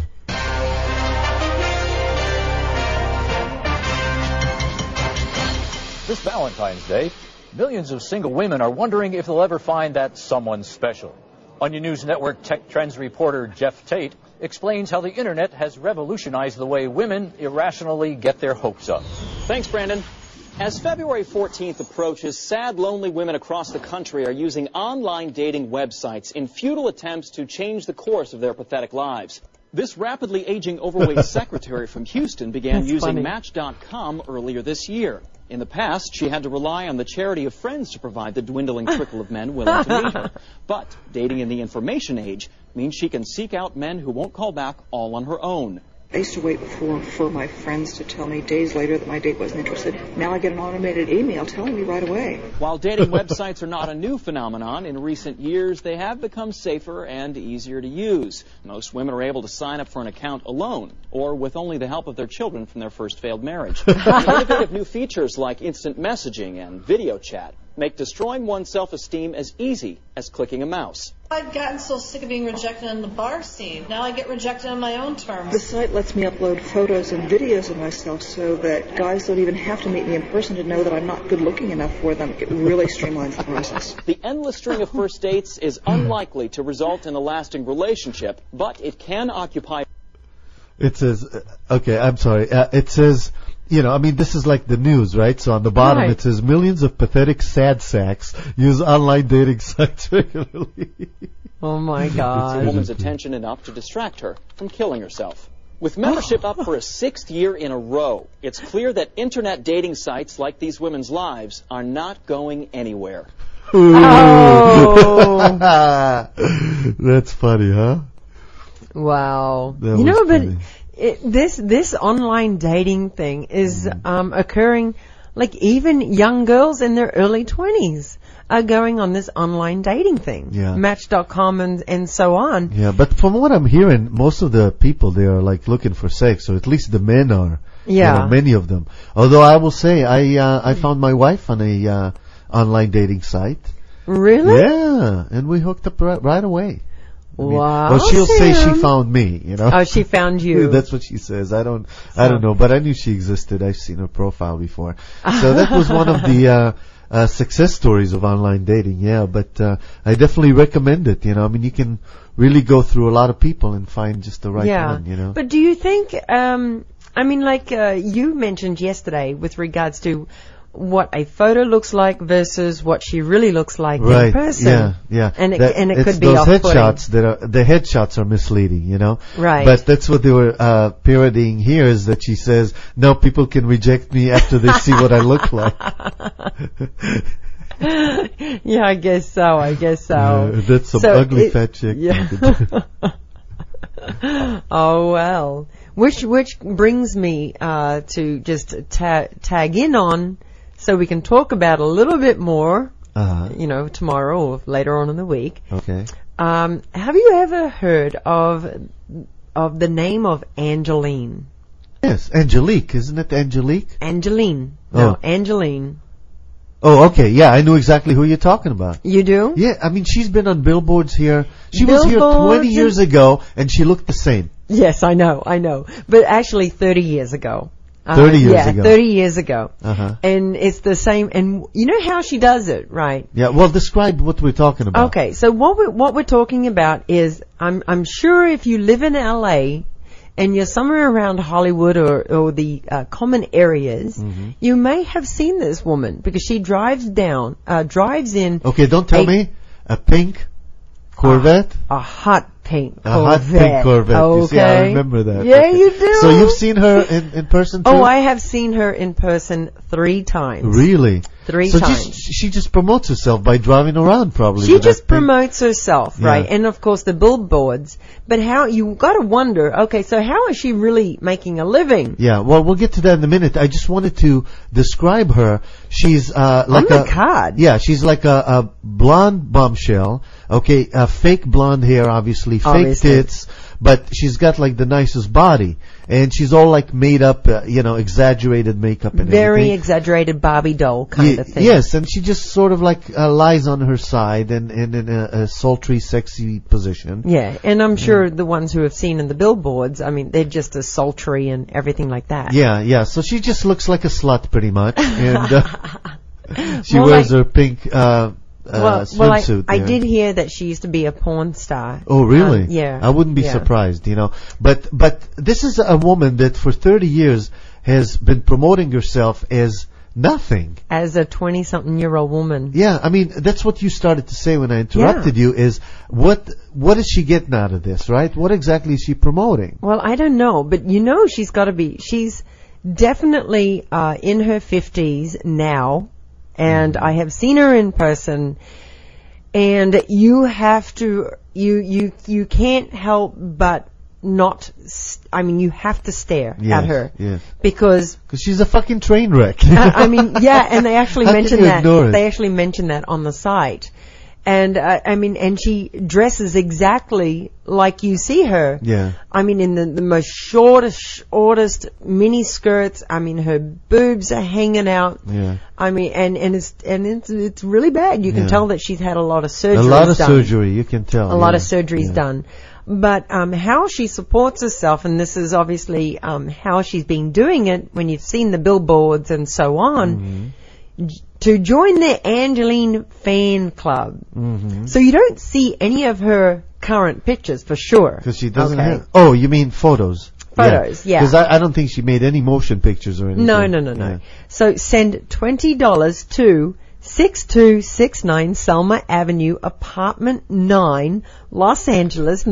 This Valentine's Day, millions of single women are wondering if they'll ever find that someone special. Onion News Network Tech Trends reporter Jeff Tate explains how the internet has revolutionized the way women irrationally get their hopes up. Thanks, Brandon. As February 14th approaches, sad, lonely women across the country are using online dating websites in futile attempts to change the course of their pathetic lives. This rapidly aging overweight secretary from Houston began using Match.com earlier this year. In the past, she had to rely on the charity of friends to provide the dwindling trickle of men willing to meet her. But dating in the information age means she can seek out men who won't call back all on her own. I used to wait for my friends to tell me days later that my date wasn't interested. Now I get an automated email telling me right away. While dating websites are not a new phenomenon, in recent years they have become safer and easier to use. Most women are able to sign up for an account alone, or with only the help of their children from their first failed marriage. Innovative new features like instant messaging and video chat make destroying one's self-esteem as easy as clicking a mouse. I've gotten so sick of being rejected on the bar scene. Now I get rejected on my own terms. The site lets me upload photos and videos of myself so that guys don't even have to meet me in person to know that I'm not good looking enough for them. It really streamlines the process. The endless string of first dates is unlikely to result in a lasting relationship, but it can occupy... It says, okay, I'm sorry. It says... this is like the news, right? So on the bottom it says millions of pathetic sad sacks use online dating sites regularly. Oh my God. A woman's attention enough to distract her from killing herself. With membership up for a 6th year in a row, it's clear that internet dating sites like these women's lives are not going anywhere. Oh. That's funny, huh? Wow. Funny. This online dating thing is occurring, like even young girls in their early 20s are going on this online dating thing. Yeah. Match.com and so on. Yeah, but from what I'm hearing, most of the people, they are like looking for sex, or at least the men are. Yeah. You know, many of them. Although I will say, I found my wife on a online dating site. Really? Yeah, and we hooked up right away. Wow. Well, she'll say she found me, you know. Oh, she found you. That's what she says. I don't know, but I knew she existed. I've seen her profile before. So that was one of the success stories of online dating. Yeah, but I definitely recommend it. You know, I mean, you can really go through a lot of people and find just the right one. You know. But do you think? I mean, like you mentioned yesterday, with regards to what a photo looks like versus what she really looks like in person. Yeah, yeah. And it could be those off-putting. headshots the headshots are misleading, you know. Right. But that's what they were parodying here, is that she says, "No, people can reject me after they see what I look like." Yeah, I guess so. That's some ugly fat chick. Yeah. Oh well. Which brings me to just tag in on, so we can talk about a little bit more, you know, tomorrow or later on in the week. Okay. Have you ever heard of the name of Angeline? Yes, Angelique, isn't it Angelique? Angeline. No, Angeline. Oh, okay. Yeah, I knew exactly who you're talking about. You do? Yeah, I mean, she's been on billboards here. She was here 20 years ago, and she looked the same. Yes, I know. But actually 30 years ago. 30 years ago. 30 years ago. Uh-huh. And it's the same, and you know how she does it, right? Yeah, well, describe what we're talking about. Okay, so what we're talking about is, I'm sure if you live in LA, and you're somewhere around Hollywood or the common areas, you may have seen this woman, because she drives in. Okay, don't tell me. A pink Corvette? A hot pink Corvette. A hot pink Corvette. Okay. You see, I remember that. Yeah, okay. you do. So you've seen her in person too? Oh, I have seen her in person 3 times. Really? 3 so times. She just promotes herself by driving around, probably. She just promotes herself, right? And of course the billboards. But how, you gotta wonder, okay, so how is she really making a living? Yeah, well, we'll get to that in a minute. I just wanted to describe her. She's like on the card. Yeah, she's like a blonde bombshell. Okay, fake blonde hair, obviously. Fake tits. But she's got like the nicest body, and she's all like made up, exaggerated makeup and very everything. exaggerated Barbie doll kind of thing. Yes, and she just sort of like lies on her side and in a sultry, sexy position. Yeah, and I'm sure the ones who have seen in the billboards, I mean, they're just as sultry and everything like that. Yeah. So she just looks like a slut, pretty much, and she wears her pink. Swimsuit. I did hear that she used to be a porn star. Oh, really? Yeah. I wouldn't be surprised, But this is a woman that for 30 years has been promoting herself as nothing. As a 20-something-year-old woman. Yeah, I mean, that's what you started to say when I interrupted you, is what is she getting out of this, right? What exactly is she promoting? Well, I don't know, but she's definitely in her 50s now. And I have seen her in person, and you have to, you can't help but not, you have to stare at her. Yes. Because she's a fucking train wreck. and they actually mentioned that. They actually mentioned that on the site. And, and she dresses exactly like you see her. Yeah. I mean, in the most shortest mini skirts. I mean, her boobs are hanging out. Yeah. I mean, and it's really bad. You can tell that she's had a lot of surgery. Surgery, you can tell. A lot of surgeries done. But, how she supports herself, and this is obviously, how she's been doing it when you've seen the billboards and so on. To join the Angeline fan club. So you don't see any of her current pictures for sure. Because she doesn't have... Oh, you mean photos? Photos, yeah. Because I don't think she made any motion pictures or anything. No. Yeah. So send $20 to 6269 Selma Avenue, Apartment 9, Los Angeles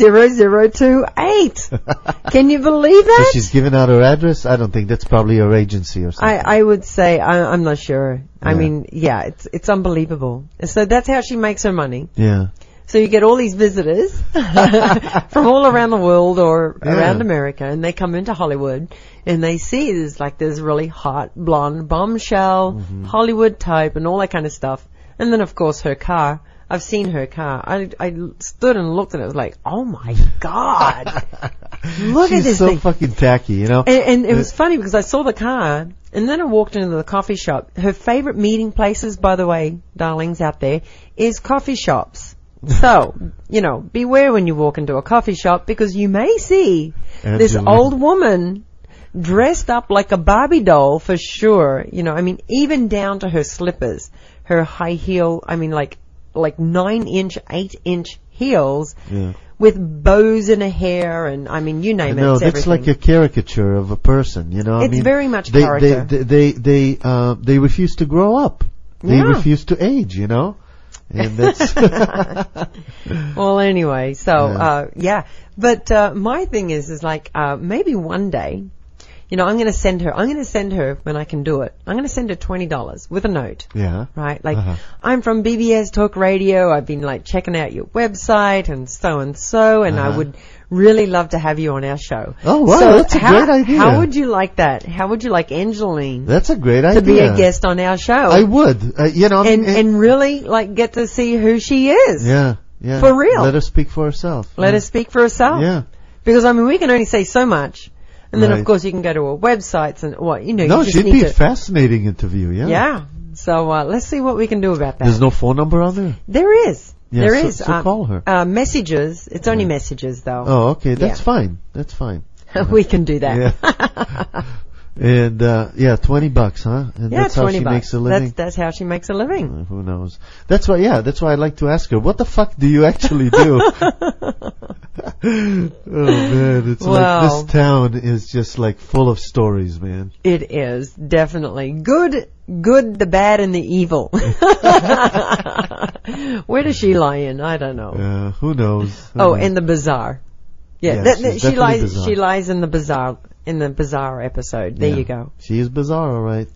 90028. Can you believe that? So she's given out her address? I don't think. That's probably her agency or something. I would say, I'm not sure. I mean, it's unbelievable. So that's how she makes her money. Yeah. So you get all these visitors from all around the world or around America, and they come into Hollywood, and they see this really hot blonde bombshell, Hollywood type, and all that kind of stuff. And then, of course, her car. I've seen her car. I stood and looked at it. I was like, oh my God. Look at this She's so thing. fucking tacky, you know. And it was funny because I saw the car and then I walked into the coffee shop. Her favorite meeting places, by the way, darlings out there, is coffee shops. So, you know, beware when you walk into a coffee shop because you may see this old woman dressed up like a Barbie doll for sure. You know, I mean, even down to her slippers, her high heel, I mean, like 9-inch, 8-inch heels with bows in her hair, and I mean, you name it. No, it's that's everything. like a caricature of a person, you know. It's I mean, very much they, character. They refuse to grow up. They Yeah. refuse to age, you know. And that's Well, anyway, so but my thing is like maybe one day, you know, I'm going to send her when I can do it. I'm going to send her $20 with a note. Yeah. Right? Like, I'm from BBS Talk Radio. I've been like checking out your website and so, and I would really love to have you on our show. Oh, wow, so that's a great idea. How would you like that? How would you like Angeline? That's a great to be idea. a guest on our show. I would, you know, and really like get to see who she is. Yeah. For real. Let her speak for herself. Let her speak for herself. Yeah. Because I mean, we can only say so much. And then, Right. of course, you can go to her websites and what, you know. No, you just she'd need be to, a fascinating interview, yeah. Yeah. So, let's see what we can do about that. There's no phone number on there? There is. Yeah, there so- is. so call her. Messages. It's only messages, though. Oh, okay. That's Yeah. fine. That's fine. We can do that. Yeah. And, $20, huh? And Yeah, that's how she $20. makes a living? That's how she makes a living. Who knows? That's why I like to ask her, what the fuck do you actually do? Oh man, it's like this town is just like full of stories, man. It is, definitely. Good, the bad, and the evil. Where does she lie in? I don't know. Who knows? Oh, in the bazaar. Yeah, Yeah, she's she lies. definitely bizarre. She lies in the bazaar. In the bazaar episode. There Yeah. you go. She is bizarre, all right.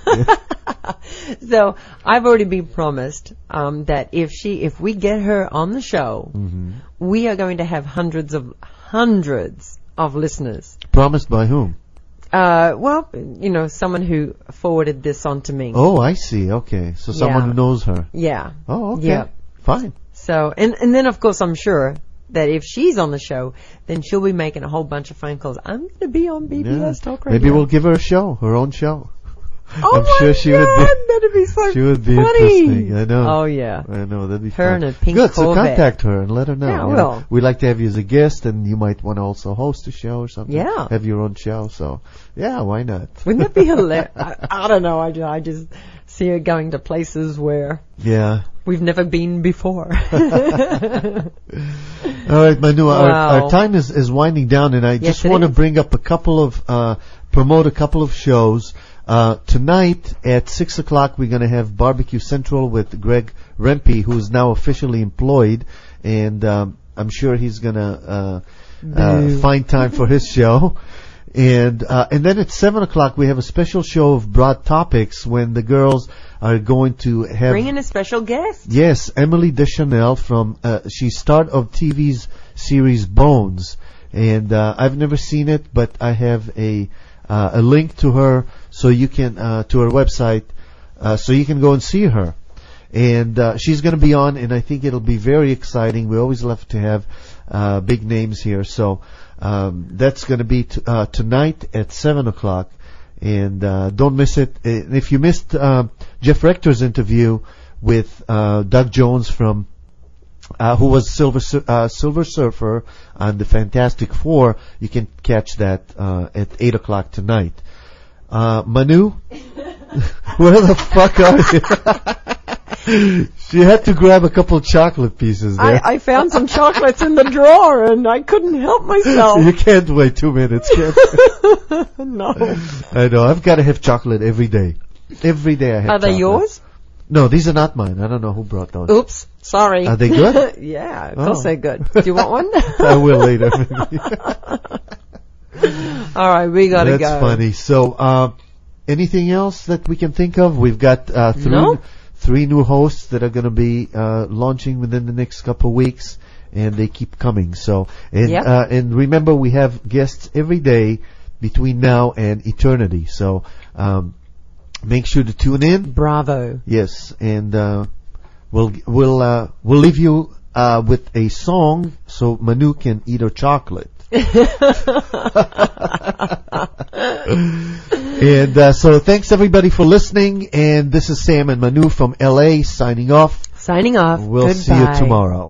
So I've already been promised that if we get her on the show, we are going to have hundreds of listeners. Promised by whom? Well, you know, someone who forwarded this on to me. Oh, I see. Okay, so someone Yeah. who knows her. Yeah. Oh, okay. Yeah. Fine. So, and then of course I'm sure that if she's on the show, then she'll be making a whole bunch of phone calls. I'm going to be on BBS Talk Radio. Maybe we'll give her a show, her own show. Oh I'm my sure she God, would be. that'd be so She would be funny. interesting. I know. Oh yeah. I know. That'd be Her fun. in a pink Good. So Corvette. contact her and let her know. Yeah, I you know. will. We'd like to have you as a guest, and you might want to also host a show or something. Yeah. Have your own show. So yeah, why not? Wouldn't that be hilarious? I don't know. I just see her going to places where Yeah. we've never been before. All right, Manu, Wow. our time is winding down, and I Yes, just it want to is. bring up promote a couple of shows. Tonight at 6 o'clock, we're going to have Barbecue Central with Greg Rempe, who is now officially employed, and I'm sure he's going to find time for his show. And then at 7 o'clock, we have a special show of Broad Topics when the girls are going to have... Bring in a special guest. Yes, Emily Deschanel from, she's start of TV's series Bones. And, I've never seen it, but I have a link to her so you can, to her website, so you can go and see her. And, she's gonna be on, and I think it'll be very exciting. We always love to have, big names here. So, that's gonna be, tonight at 7 o'clock. And don't miss it. And if you missed Jeff Rector's interview with Doug Jones from who was Silver Surfer on the Fantastic Four, you can catch that at 8 o'clock tonight. Manu, where the fuck are you? She had to grab a couple chocolate pieces there. I found some chocolates in the drawer and I couldn't help myself. You can't wait 2 minutes, can you? No. I know. I've got to have chocolate every day. Every day I have Are they chocolate. yours? No, these are not mine. I don't know who brought those. Oops. Sorry. Are they good? Yeah, of course they're good. Do you want one? I will later. All right, we gotta go. That's funny. So, anything else that we can think of? We've got three new hosts that are going to be launching within the next couple of weeks, and they keep coming. So, and remember, we have guests every day between now and eternity. So, make sure to tune in. Bravo. Yes, and We'll leave you with a song so Manu can eat her chocolate. And so thanks everybody for listening. And this is Sam and Manu from LA signing off. Signing off. We'll Goodbye. see you tomorrow.